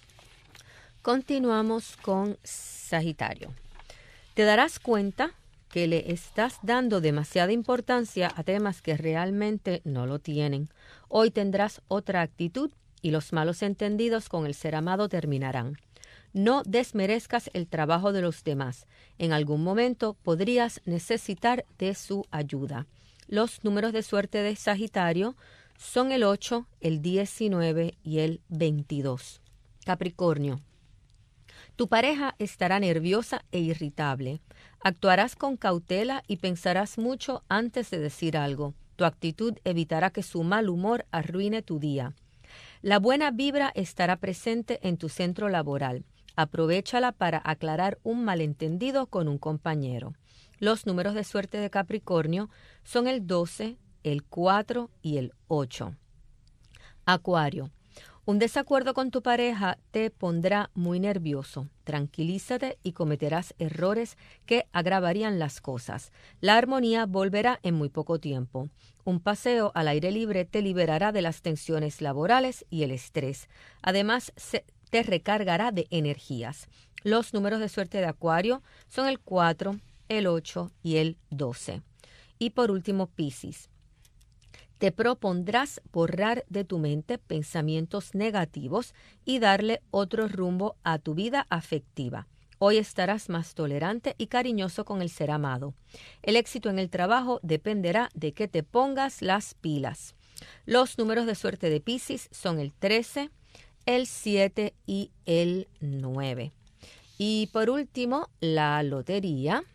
Continuamos con Sagitario. Te darás cuenta que le estás dando demasiada importancia a temas que realmente no lo tienen. Hoy tendrás otra actitud y los malos entendidos con el ser amado terminarán. No desmerezcas el trabajo de los demás. En algún momento podrías necesitar de su ayuda. Los números de suerte de Sagitario son el ocho, el diecinueve y el veintidós. Capricornio. Tu pareja estará nerviosa e irritable. Actuarás con cautela y pensarás mucho antes de decir algo. Tu actitud evitará que su mal humor arruine tu día. La buena vibra estará presente en tu centro laboral. Aprovéchala para aclarar un malentendido con un compañero. Los números de suerte de Capricornio son el doce, el cuatro y el ocho. Acuario. Un desacuerdo con tu pareja te pondrá muy nervioso. Tranquilízate y cometerás errores que agravarían las cosas. La armonía volverá en muy poco tiempo. Un paseo al aire libre te liberará de las tensiones laborales y el estrés. Además, se te recargará de energías. Los números de suerte de Acuario son el cuatro, el ocho y el doce. Y por último, Piscis. Te propondrás borrar de tu mente pensamientos negativos y darle otro rumbo a tu vida afectiva. Hoy estarás más tolerante y cariñoso con el ser amado. El éxito en el trabajo dependerá de que te pongas las pilas. Los números de suerte de Piscis son el trece, el siete y el nueve. Y por último, la lotería.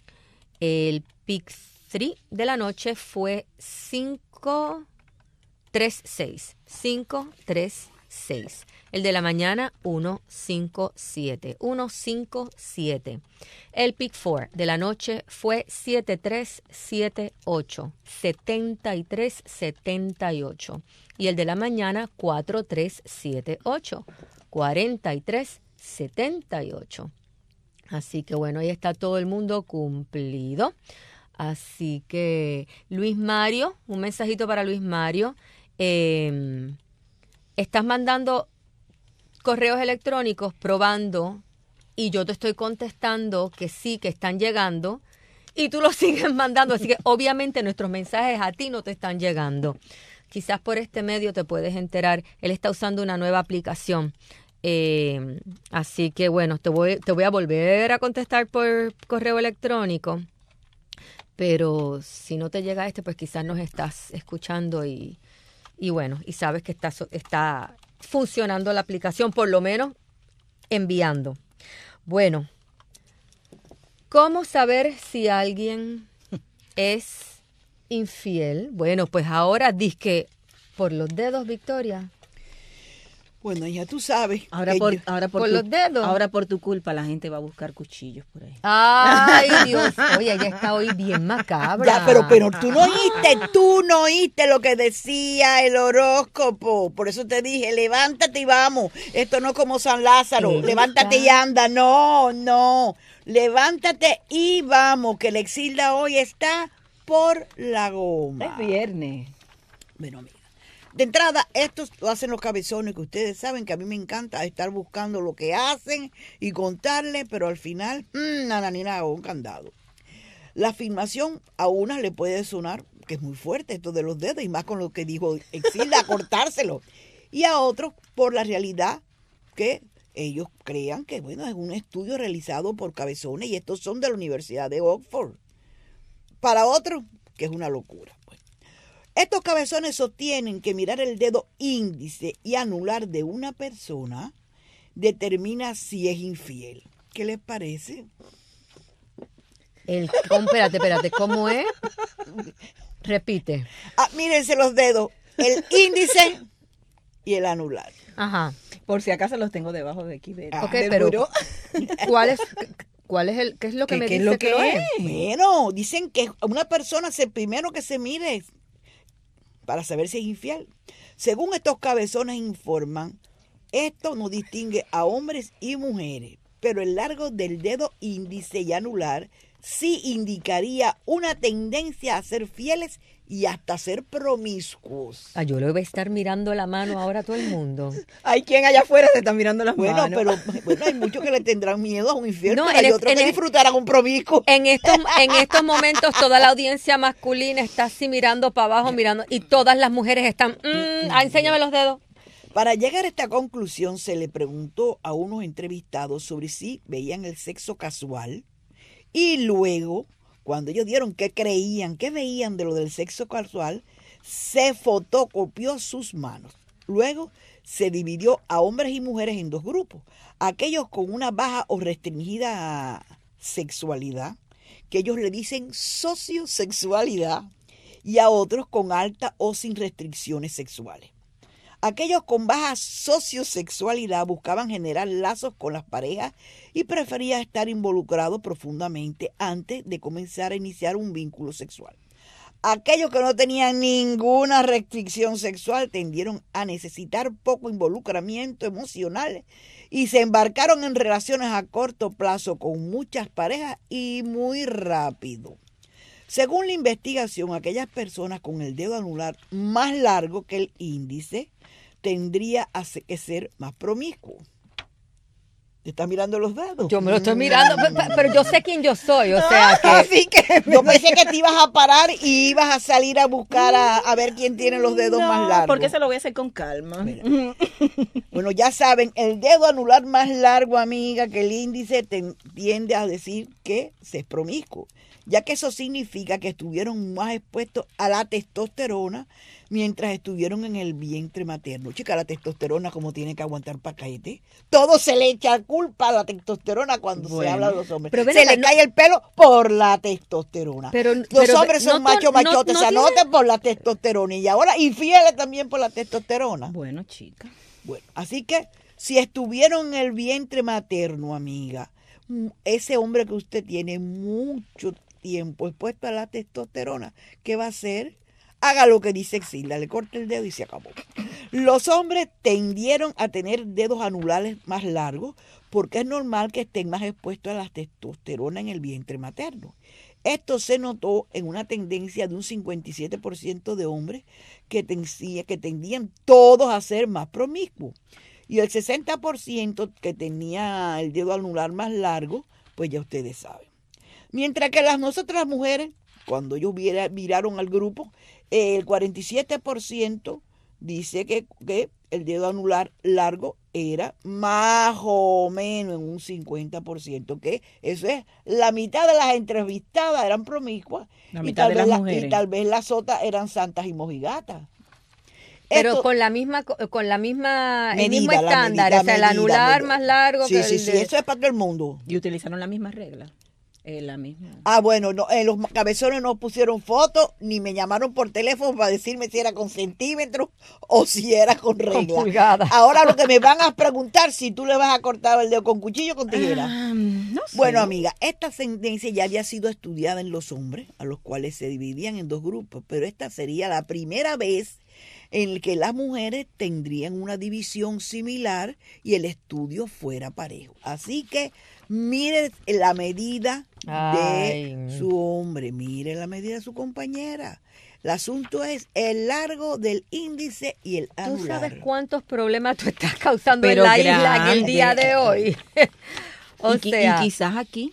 El pick tres de la noche fue cinco tres seis. cinco tres seis. El de la mañana uno cinco siete. uno cinco siete. El pick cuatro de la noche fue siete tres siete ocho. setenta y tres setenta y ocho. Y el de la mañana cuatro tres siete ocho. cuarenta y tres setenta y ocho. Así que bueno, ahí está todo el mundo cumplido. Así que Luis Mario, un mensajito para Luis Mario. Eh, estás mandando correos electrónicos probando y yo te estoy contestando que sí, que están llegando y tú los sigues mandando. Así que obviamente nuestros mensajes a ti no te están llegando. Quizás por este medio te puedes enterar. Él está usando una nueva aplicación. Eh, así que bueno, te voy, te voy a volver a contestar por correo electrónico. Pero si no te llega este, pues quizás nos estás escuchando y, y bueno, y sabes que está, está funcionando la aplicación, por lo menos enviando. Bueno, ¿cómo saber si alguien es infiel? Bueno, pues ahora dizque por los dedos, Victoria. Bueno, ya tú sabes. Ahora por, yo, ahora por, por tu, los dedos. Ahora por tu culpa la gente va a buscar cuchillos por ahí. Ay, Dios. Oye, ella está hoy bien macabra. Ya, pero, pero tú no oíste, tú no oíste lo que decía el horóscopo. Por eso te dije, levántate y vamos. Esto no es como San Lázaro. Sí, levántate está. y anda. No, no. Levántate y vamos, que la Exilda hoy está por la goma. Es viernes. Bueno, mira. De entrada, esto lo hacen los cabezones, que ustedes saben que a mí me encanta estar buscando lo que hacen y contarles, pero al final, mmm, nada ni nada, un candado. La afirmación a unas le puede sonar que es muy fuerte esto de los dedos, y más con lo que dijo Exilda, cortárselo. Y a otros, por la realidad que ellos crean que, bueno, es un estudio realizado por cabezones, y estos son de la Universidad de Oxford. Para otros, que es una locura. Estos cabezones sostienen que mirar el dedo índice y anular de una persona determina si es infiel. ¿Qué les parece? El, espérate, espérate, ¿cómo es? Repite. Ah, mírense los dedos, el índice y el anular. Ajá. Por si acaso los tengo debajo de aquí. De, Ah, ok, del pero buró. ¿cuál es, cuál es el, qué es lo que ¿Qué- me qué es dice lo que lo es? Bueno, dicen que una persona es el primero que se mire para saber si es infiel. Según estos cabezones informan, esto no distingue a hombres y mujeres, pero el largo del dedo índice y anular sí indicaría una tendencia a ser fieles y hasta ser promiscuos. Ah, yo le voy a estar mirando la mano ahora a todo el mundo. Hay quien allá afuera se está mirando las Bueno, manos. pero bueno, hay muchos que le tendrán miedo a un infiel, No, pero en hay es- otros en que es- disfrutarán un promiscuo. En estos, en estos momentos toda la audiencia masculina está así mirando para abajo, mirando, y todas las mujeres están, mm, ah, enséñame los dedos. Para llegar a esta conclusión se le preguntó a unos entrevistados sobre si veían el sexo casual, y luego, cuando ellos dieron qué creían, qué veían de lo del sexo casual, se fotocopió sus manos. Luego se dividió a hombres y mujeres en dos grupos. Aquellos con una baja o restringida sexualidad, que ellos le dicen sociosexualidad, y a otros con alta o sin restricciones sexuales. Aquellos con baja sociosexualidad buscaban generar lazos con las parejas y preferían estar involucrados profundamente antes de comenzar a iniciar un vínculo sexual. Aquellos que no tenían ninguna restricción sexual tendieron a necesitar poco involucramiento emocional y se embarcaron en relaciones a corto plazo con muchas parejas y muy rápido. Según la investigación, aquellas personas con el dedo anular más largo que el índice tendría que ser más promiscuo. ¿Te estás mirando los dedos? Yo me lo estoy mirando, pero, pero yo sé quién yo soy, o sea que... Así que yo pensé que te ibas a parar y ibas a salir a buscar a, a ver quién tiene los dedos no, más largos. porque se lo voy a hacer con calma. Mira. Bueno, ya saben, el dedo anular más largo, amiga, que el índice te, tiende a decir que se es promiscuo, ya que eso significa que estuvieron más expuestos a la testosterona mientras estuvieron en el vientre materno. Chica, la testosterona como tiene que aguantar pacaete. Todo se le echa culpa a la testosterona cuando Bueno. se habla de los hombres. Pero ven se acá, le no- cae el pelo por la testosterona. Pero- los pero hombres son no to- machos no- machotes, no se tiene- anoten por la testosterona. Y ahora infieles también por la testosterona. Bueno, chica. Bueno, así que si estuvieron en el vientre materno, amiga, mm, ese hombre que usted tiene mucho tiempo expuesto a la testosterona, ¿qué va a hacer? Haga lo que dice Exilda, le corta el dedo y se acabó. Los hombres tendieron a tener dedos anulares más largos porque es normal que estén más expuestos a la testosterona en el vientre materno. Esto se notó en una tendencia de un cincuenta y siete por ciento de hombres que, tendía, que tendían todos a ser más promiscuos. Y el sesenta por ciento que tenía el dedo anular más largo, pues ya ustedes saben. Mientras que las nosotras mujeres, cuando ellos viera, miraron al grupo, el cuarenta y siete por ciento dice que, que el dedo anular largo era más o menos en un cincuenta por ciento, que eso es, la mitad de las entrevistadas eran promiscuas La y, mitad tal de vez las la- mujeres. y tal vez las otras eran santas y mojigatas. Pero Esto- con la misma, con la misma, el mismo Medida, la estándar, medida, o sea, el medida, anular medida. más largo Sí, que sí, el sí, de- eso es para todo el mundo. Y utilizaron la misma regla. Eh, la misma. Ah, bueno, no, eh, los cabezones no pusieron fotos ni me llamaron por teléfono para decirme si era con centímetros o si era con regla. pulgadas. Ahora lo que me van a preguntar si tú le vas a cortar el dedo con cuchillo o con tijera. Ah, no sé. Bueno, amiga, esta sentencia ya había sido estudiada en los hombres, a los cuales se dividían en dos grupos, pero esta sería la primera vez en la que las mujeres tendrían una división similar y el estudio fuera parejo. Así que mire la medida Ay. de su hombre, mire la medida de su compañera. El asunto es el largo del índice y el ¿Tú anular. sabes cuántos problemas tú estás causando Pero en la isla en el grande. día de hoy? o y, qui- sea, y quizás aquí.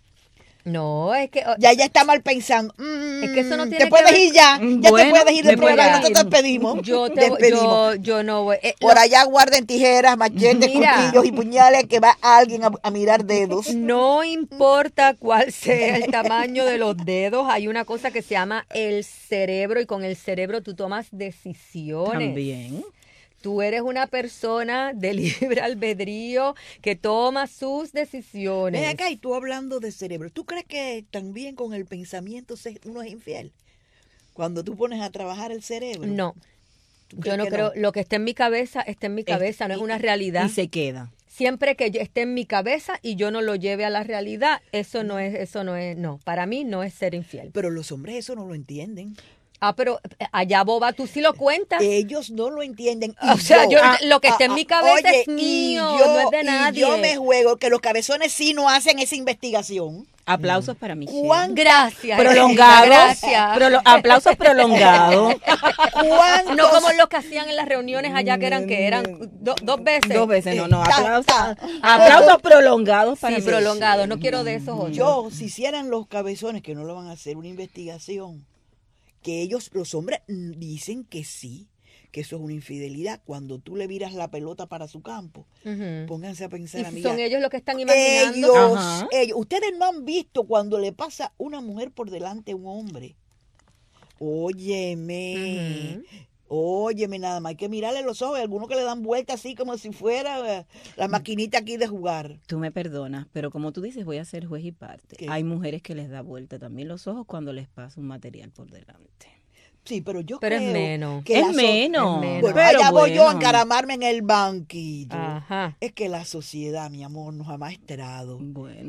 no, es que... Ya ya está mal pensando. Mm, Es que eso no tiene te puedes que ver- ir ya. Ya te Bueno, puedes ir del me puedo programa. ir. Nosotros despedimos. Yo, te, Despedimos. yo, yo no voy... eh, Por lo- allá guarden tijeras, machetes, Mira. cuchillos y puñales que va alguien a, a mirar dedos. No importa cuál sea el tamaño de los dedos, hay una cosa que se llama el cerebro y con el cerebro tú tomas decisiones. También. Tú eres una persona de libre albedrío que toma sus decisiones. Ven acá, y tú hablando de cerebro, ¿tú crees que también con el pensamiento se- uno es infiel? Cuando tú pones a trabajar el cerebro. No, ¿Tú yo crees no que creo, lo que está en mi cabeza está en mi cabeza, no es una realidad. Y se queda. Siempre que yo esté en mi cabeza y yo no lo lleve a la realidad, eso no es, eso no es, no, para mí no es ser infiel. Pero los hombres eso no lo entienden. Ah, pero eh, allá boba, tú sí lo cuentas. Ellos no lo entienden. Y O sea, yo- ah, lo que está en mi cabeza oye, es y mío, yo- no es de y nadie. yo me juego que los cabezones sí no hacen esa investigación. Aplausos para Michelle. ¿Cuán- Gracias. Prolongados. Gracias. Prolo- aplausos prolongados. ¿Cuántos- No como los que hacían en las reuniones allá que eran que eran do- dos veces. Dos veces, no, no. Ta- Aplausos, ta- aplausos prolongados para Sí, Michelle. prolongados. No quiero de esos otros. Yo, si hicieran los cabezones, que no lo van a hacer, una investigación, que ellos, los hombres, mm, dicen que sí, que eso es una infidelidad. Cuando tú le viras la pelota para su campo, Ujú. pónganse a pensar, Y amiga. son ellos los que están imaginando. Ellos, Ajá. ellos, ustedes no han visto cuando le pasa una mujer por delante a un hombre. Óyeme, Óyeme, nada más hay que mirarle los ojos. Hay algunos que le dan vuelta así como si fuera eh, la maquinita aquí de jugar. Tú me perdonas, pero como tú dices, voy a ser juez y parte. ¿Qué? Hay mujeres que les da vuelta también los ojos cuando les pasa un material por delante. Sí, pero yo Pero creo es menos. que Es la so- menos. Bueno, Pero allá voy yo a bueno. encaramarme en el banquillo. Ajá. Es que la sociedad, mi amor, nos ha maestrado. Bueno.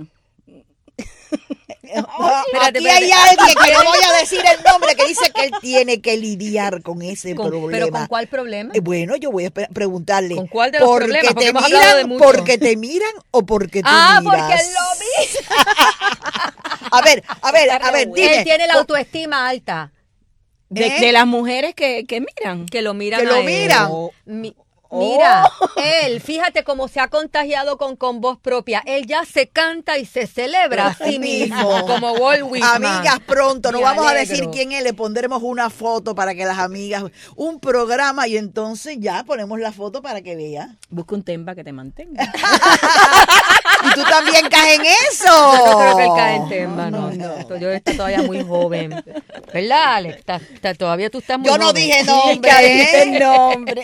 Ah, espérate, aquí espérate. hay alguien que no voy a decir el nombre que dice que él tiene que lidiar con ese Con- problema. ¿Pero con cuál problema? Eh, Bueno, yo voy a espe- preguntarle. ¿Con cuál de los ¿Porque problemas? Porque te hemos hablado de miran, muchos. porque te miran o porque tú Ah, miras? porque él lo mismo. A ver, a ver, a ver, dime. Él tiene la autoestima alta. De, ¿Eh? de las mujeres que, que miran. Que lo miran Que lo a él. miran. Mi- Oh. Mira, él, fíjate cómo se ha contagiado con, con voz propia. Él ya se canta y se celebra a sí mismo, como Walt Whitman. Amigas, pronto, no Me vamos a alegro. decir quién es, le pondremos una foto para que las amigas, un programa y entonces ya ponemos la foto para que vea. Busca un temba que te mantenga. Y tú también caes en eso. Yo no creo que él cae en tema, no. no. Yo estoy todavía muy joven. ¿Verdad, Alex? Está- está- todavía tú estás muy Yo no joven. dije Sí, nombre, caíste en ¿eh? nombre.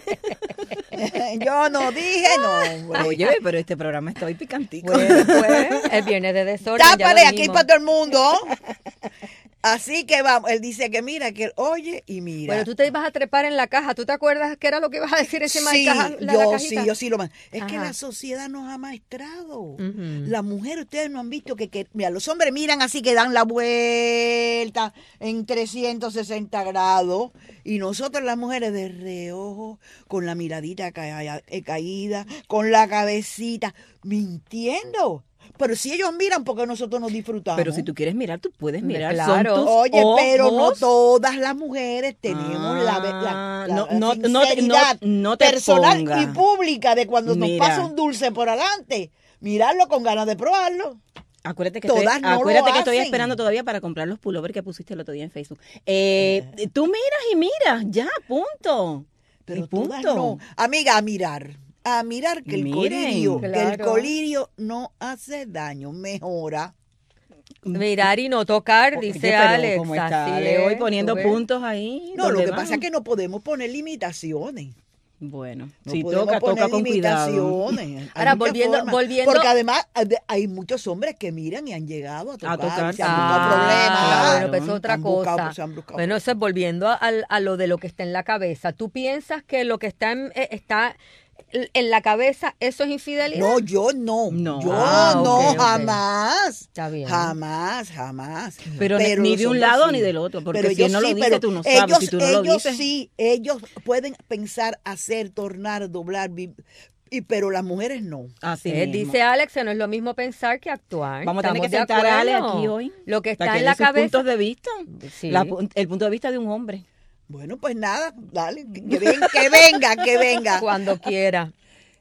Yo no dije nombre. Oye, pero este programa está hoy picantico. Bueno, pues, el viernes de desorden. ya lo Tápale aquí dijimos. para todo el mundo. Así que vamos, él dice que mira, que él oye y mira. Bueno, tú te ibas a trepar en la caja. ¿Tú te acuerdas qué era lo que ibas a decir encima Sí, de caja, la, la yo cajita? sí, yo sí lo man- Es que Ajá. la sociedad nos ha maestrado. Ujú. La mujer, ustedes no han visto que, que, mira, los hombres miran así que dan la vuelta en trescientos sesenta grados y nosotros las mujeres de reojo, con la miradita ca- eh, caída, con la cabecita, mintiendo. Pero si ellos miran, porque nosotros nos disfrutamos. Pero si tú quieres mirar, tú puedes mirar. Claro. Son tus Oye, pero no ojos. todas las mujeres tenemos la, la, Ah, la- no, la no, no, sinceridad no, no te personal ponga. y pública de cuando nos Mira. pasa un dulce por adelante, mirarlo con ganas de probarlo. Acuérdate que, Todas estoy, no lo acuérdate que estoy hacen. esperando todavía para comprar los pullovers que pusiste el otro día en Facebook. Eh, tú miras y miras, ya, punto. Pero Y punto. todas no. Amiga, a mirar. A mirar que el Miren, colirio, que el claro. colirio no hace daño, mejora. Mirar y no tocar, Oye, dice pero Alex. ¿cómo está así Ale hoy es, poniendo ¿tú ves? puntos ahí? No, lo ¿dónde que van? pasa es que no podemos poner limitaciones. Bueno, No si podemos toca, poner toca con cuidado. limitaciones. Hay Ahora, muchas volviendo- formas. volviendo- Porque además eh, hay muchos hombres que miran y han llegado a tocar. tocar, y se han sí. buscado Ah, problemas. bueno, pues es otra Han buscado, cosa. se han buscado Bueno, eso es volviendo a, a lo de lo que está en la cabeza. ¿Tú piensas que lo que está en, eh, está en la cabeza, eso es infidelidad? No, yo no. No. Yo Ah, ok, no, ok. jamás. Está bien. Jamás, jamás. Pero, ni- ni los de un hombres lado sí. ni del otro, porque Pero si yo él no lo sí, dice, pero tú no sabes. ellos, Si tú no lo ellos dices. sí, ellos pueden pensar, hacer, tornar, doblar, vi- y, pero las mujeres no. Así Eh, mismo. dice Alex que no es lo mismo pensar que actuar. Vamos a tener que Estamos de sentar a Ale acuerdo. aquí hoy. Lo que para está que en dé la sus cabeza. puntos de vista. Sí. La pu- el punto de vista de un hombre. Bueno, pues nada, dale, que, que ven- que venga, que venga. Cuando quiera.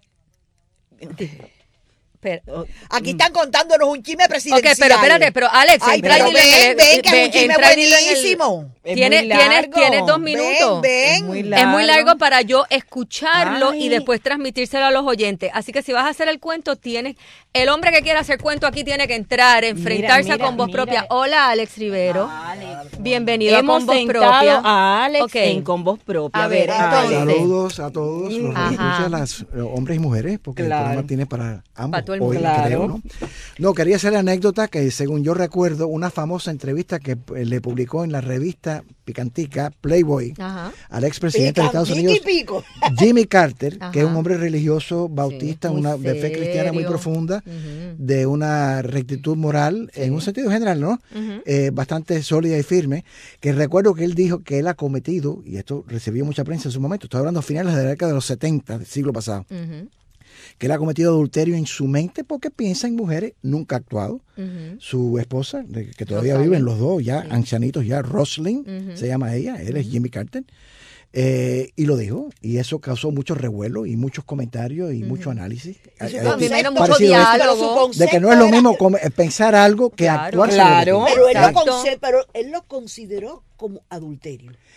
Pero, Aquí están contándonos un chisme ok, presidencial. pero espérate, pero Alex, Ay, entra y pero dile en ven, el- ven, que es un ven, chisme entra y dile en el- buenísimo. Es Tienes, muy tienes, largo. tienes dos Ven, minutos. ven. Es muy Es muy largo largo. para yo escucharlo Ay. y después transmitírselo a los oyentes. Así que si vas a hacer el cuento, tienes. El hombre que quiera hacer cuento aquí tiene que entrar, enfrentarse mira, con voz mira. propia. Hola, Alex Rivero. Bienvenido Hemos a Con Voz sentado Propia. a Alex Ok. en con voz propia. A ver, Ale. entonces. Saludos a todos los Ajá. escuchas, las eh, hombres y mujeres, porque Claro. el programa tiene para ambos. Para todo el hoy, mundo. creo, Claro. ¿no? No, quería hacer la anécdota que, según yo recuerdo, una famosa entrevista que eh, le publicó en la revista Picantica, Playboy, Ajá. al expresidente de Estados Picantica Unidos, y pico. Jimmy Carter, Ajá. que es un hombre religioso, bautista, Sí, muy una de fe cristiana muy serio. profunda, Ujú. de una rectitud moral, en un sentido general, ¿no? Ujú. Eh, bastante sólida y firme, que recuerdo que él dijo que él ha cometido, y esto recibió mucha prensa en su momento, estoy hablando a finales de la década de los setenta, del siglo pasado, Ujú. que él ha cometido adulterio en su mente porque piensa en mujeres, nunca ha actuado. Ujú. Su esposa, de- que todavía Rosalyn. viven los dos, ya ancianitos, ya Roslyn, Ujú. se llama ella, él es Jimmy Carter, eh, y lo dijo, y eso causó mucho revuelo y muchos comentarios y mucho análisis. Y su Eh, No, primero concepto- mucho parecido a esto, pero su diálogo. de que no es lo concepto mismo era- come- pensar algo que Claro, actuar sobre lo que claro. piensa. Pero él, lo Exacto. conce- pero él lo consideró como adulterio.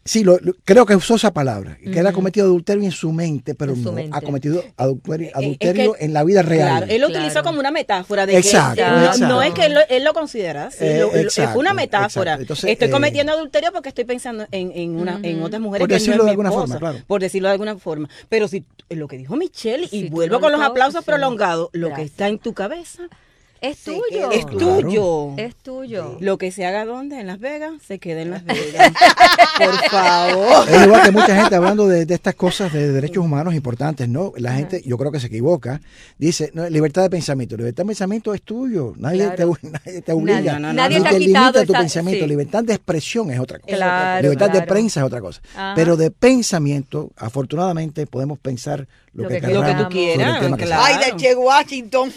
Sí, lo, lo- creo que usó esa palabra, que él ha Ujú. cometido adulterio en su mente, pero En su no mente. ha cometido adulterio, Es adulterio que- en la vida real. Claro, él lo utilizó como una metáfora de Exacto, que no, exacto. no es que él lo, él lo considera así, Eh, lo- lo- exacto, fue una metáfora. exacto. Entonces, estoy eh, cometiendo adulterio porque estoy pensando en, en, una, en otras mujeres Por que decirlo no es de mi alguna esposa, forma, claro. por decirlo de alguna forma. Pero si lo que dijo Michelle, y Si tú vuelvo no con los lo- aplausos sí. prolongados, lo que Gracias. está en tu cabeza Es se tuyo. queda- es Claro. tuyo. Es tuyo. Lo que se haga ¿dónde? En Las Vegas, se queda en Las Vegas. Por favor. Es igual que mucha gente hablando de, de estas cosas de derechos humanos importantes, ¿no? La gente, yo creo que se equivoca, dice, no, libertad de pensamiento. Libertad de pensamiento es tuyo, nadie, Claro. te, nadie te obliga, Nadie- no, no, nadie nadie te te ha quitado limita tu esa- pensamiento. sí. Libertad de expresión es otra cosa. Claro, Libertad de claro. prensa es otra cosa. Ajá. Pero de pensamiento, afortunadamente, podemos pensar lo, Lo que, que queramos Lo que tú sobre el quieras, tema que claro. sea. Ay, de Che Washington.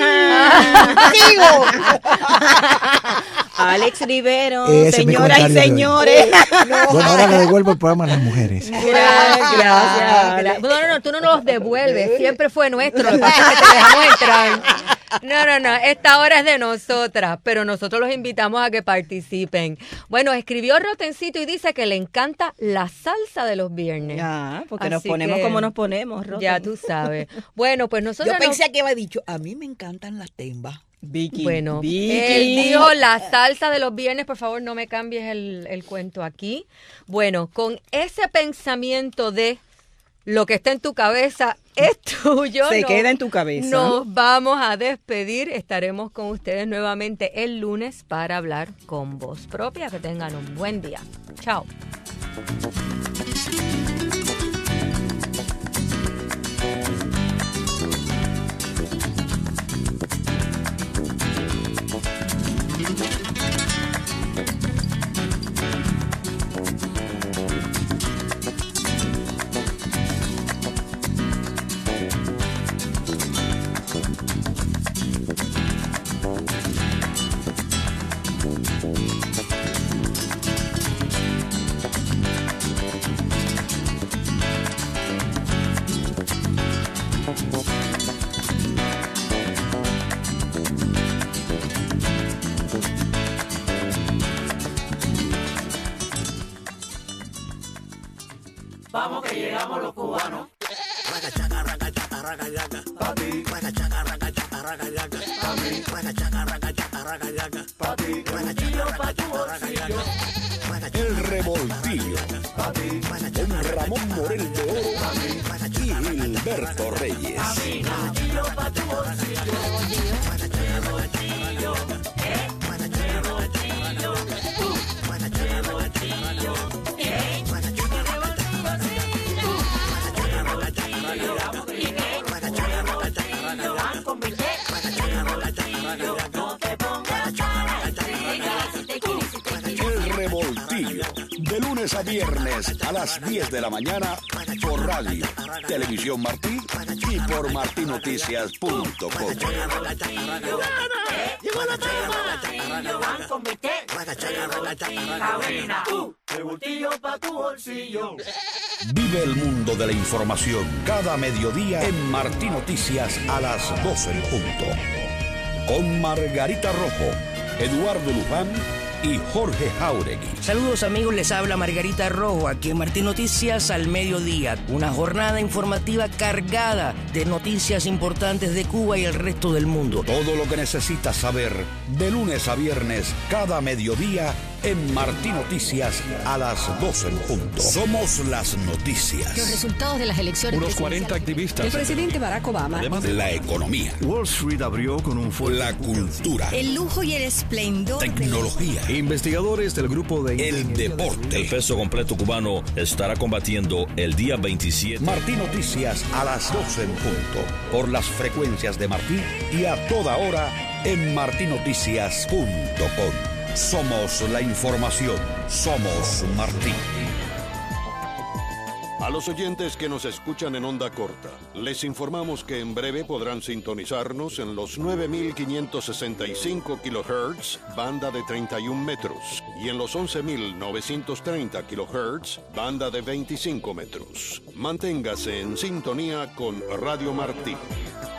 Alex Rivero, Ese es mi señoras y comentario de hoy. señores. Bueno, ahora le devuelvo el programa a las mujeres. Gracias, gracias. No, no, no, tú no nos los devuelves. Siempre fue nuestro. Lo que pasa es que te dejamos entrar. No, no, no. Esta hora es de nosotras, pero nosotros los invitamos a que participen. Bueno, escribió Rotencito y dice que le encanta la salsa de los viernes. Ya, porque nos Así ponemos que como nos ponemos, Roten. Ya tú sabes. Bueno, pues nosotros Yo pensé que había dicho, a mí me encantan las tembas. Vicky. Bueno, Vicky. él dijo la salsa de los viernes, por favor no me cambies el, el cuento aquí. Bueno, con ese pensamiento de lo que está en tu cabeza es tuyo. Se no- queda en tu cabeza. Nos vamos a despedir. Estaremos con ustedes nuevamente el lunes para hablar con voz propia. Que tengan un buen día. Chao. Vamos que llegamos los cubanos. El revoltillo. Con Ramón Morel de Oro y Gilberto Reyes. El revoltillo. De lunes a viernes a las diez de la mañana por radio, Televisión Martí y por martinoticias punto com. Llegó la papa. Cabina. Revoltillo pa' tu bolsillo. Vive el mundo de la información cada mediodía en Martí Noticias a las doce en punto. Con Margarita Rojo, Eduardo Luján y Jorge Jauregui. Saludos amigos, les habla Margarita Rojo aquí en Martín Noticias al mediodía. Una jornada informativa cargada de noticias importantes de Cuba y el resto del mundo. Todo lo que necesitas saber de lunes a viernes cada mediodía en Martí Noticias a las doce en punto. Somos las noticias. Los resultados de las elecciones Unos cuarenta activistas. El presidente Barack Obama. La economía. Wall Street abrió con un fuerte. La cultura. El lujo y el esplendor. Tecnología. Investigadores del grupo de... El deporte. El peso completo cubano estará combatiendo el día veintisiete. Martí Noticias a las doce en punto. Por las frecuencias de Martí y a toda hora en martinoticias punto com. Somos la información. Somos Martí. A los oyentes que nos escuchan en onda corta, les informamos que en breve podrán sintonizarnos en los nueve mil quinientos sesenta y cinco kilohertz, banda de treinta y un metros, y en los once mil novecientos treinta kilohertz, banda de veinticinco metros. Manténgase en sintonía con Radio Martí.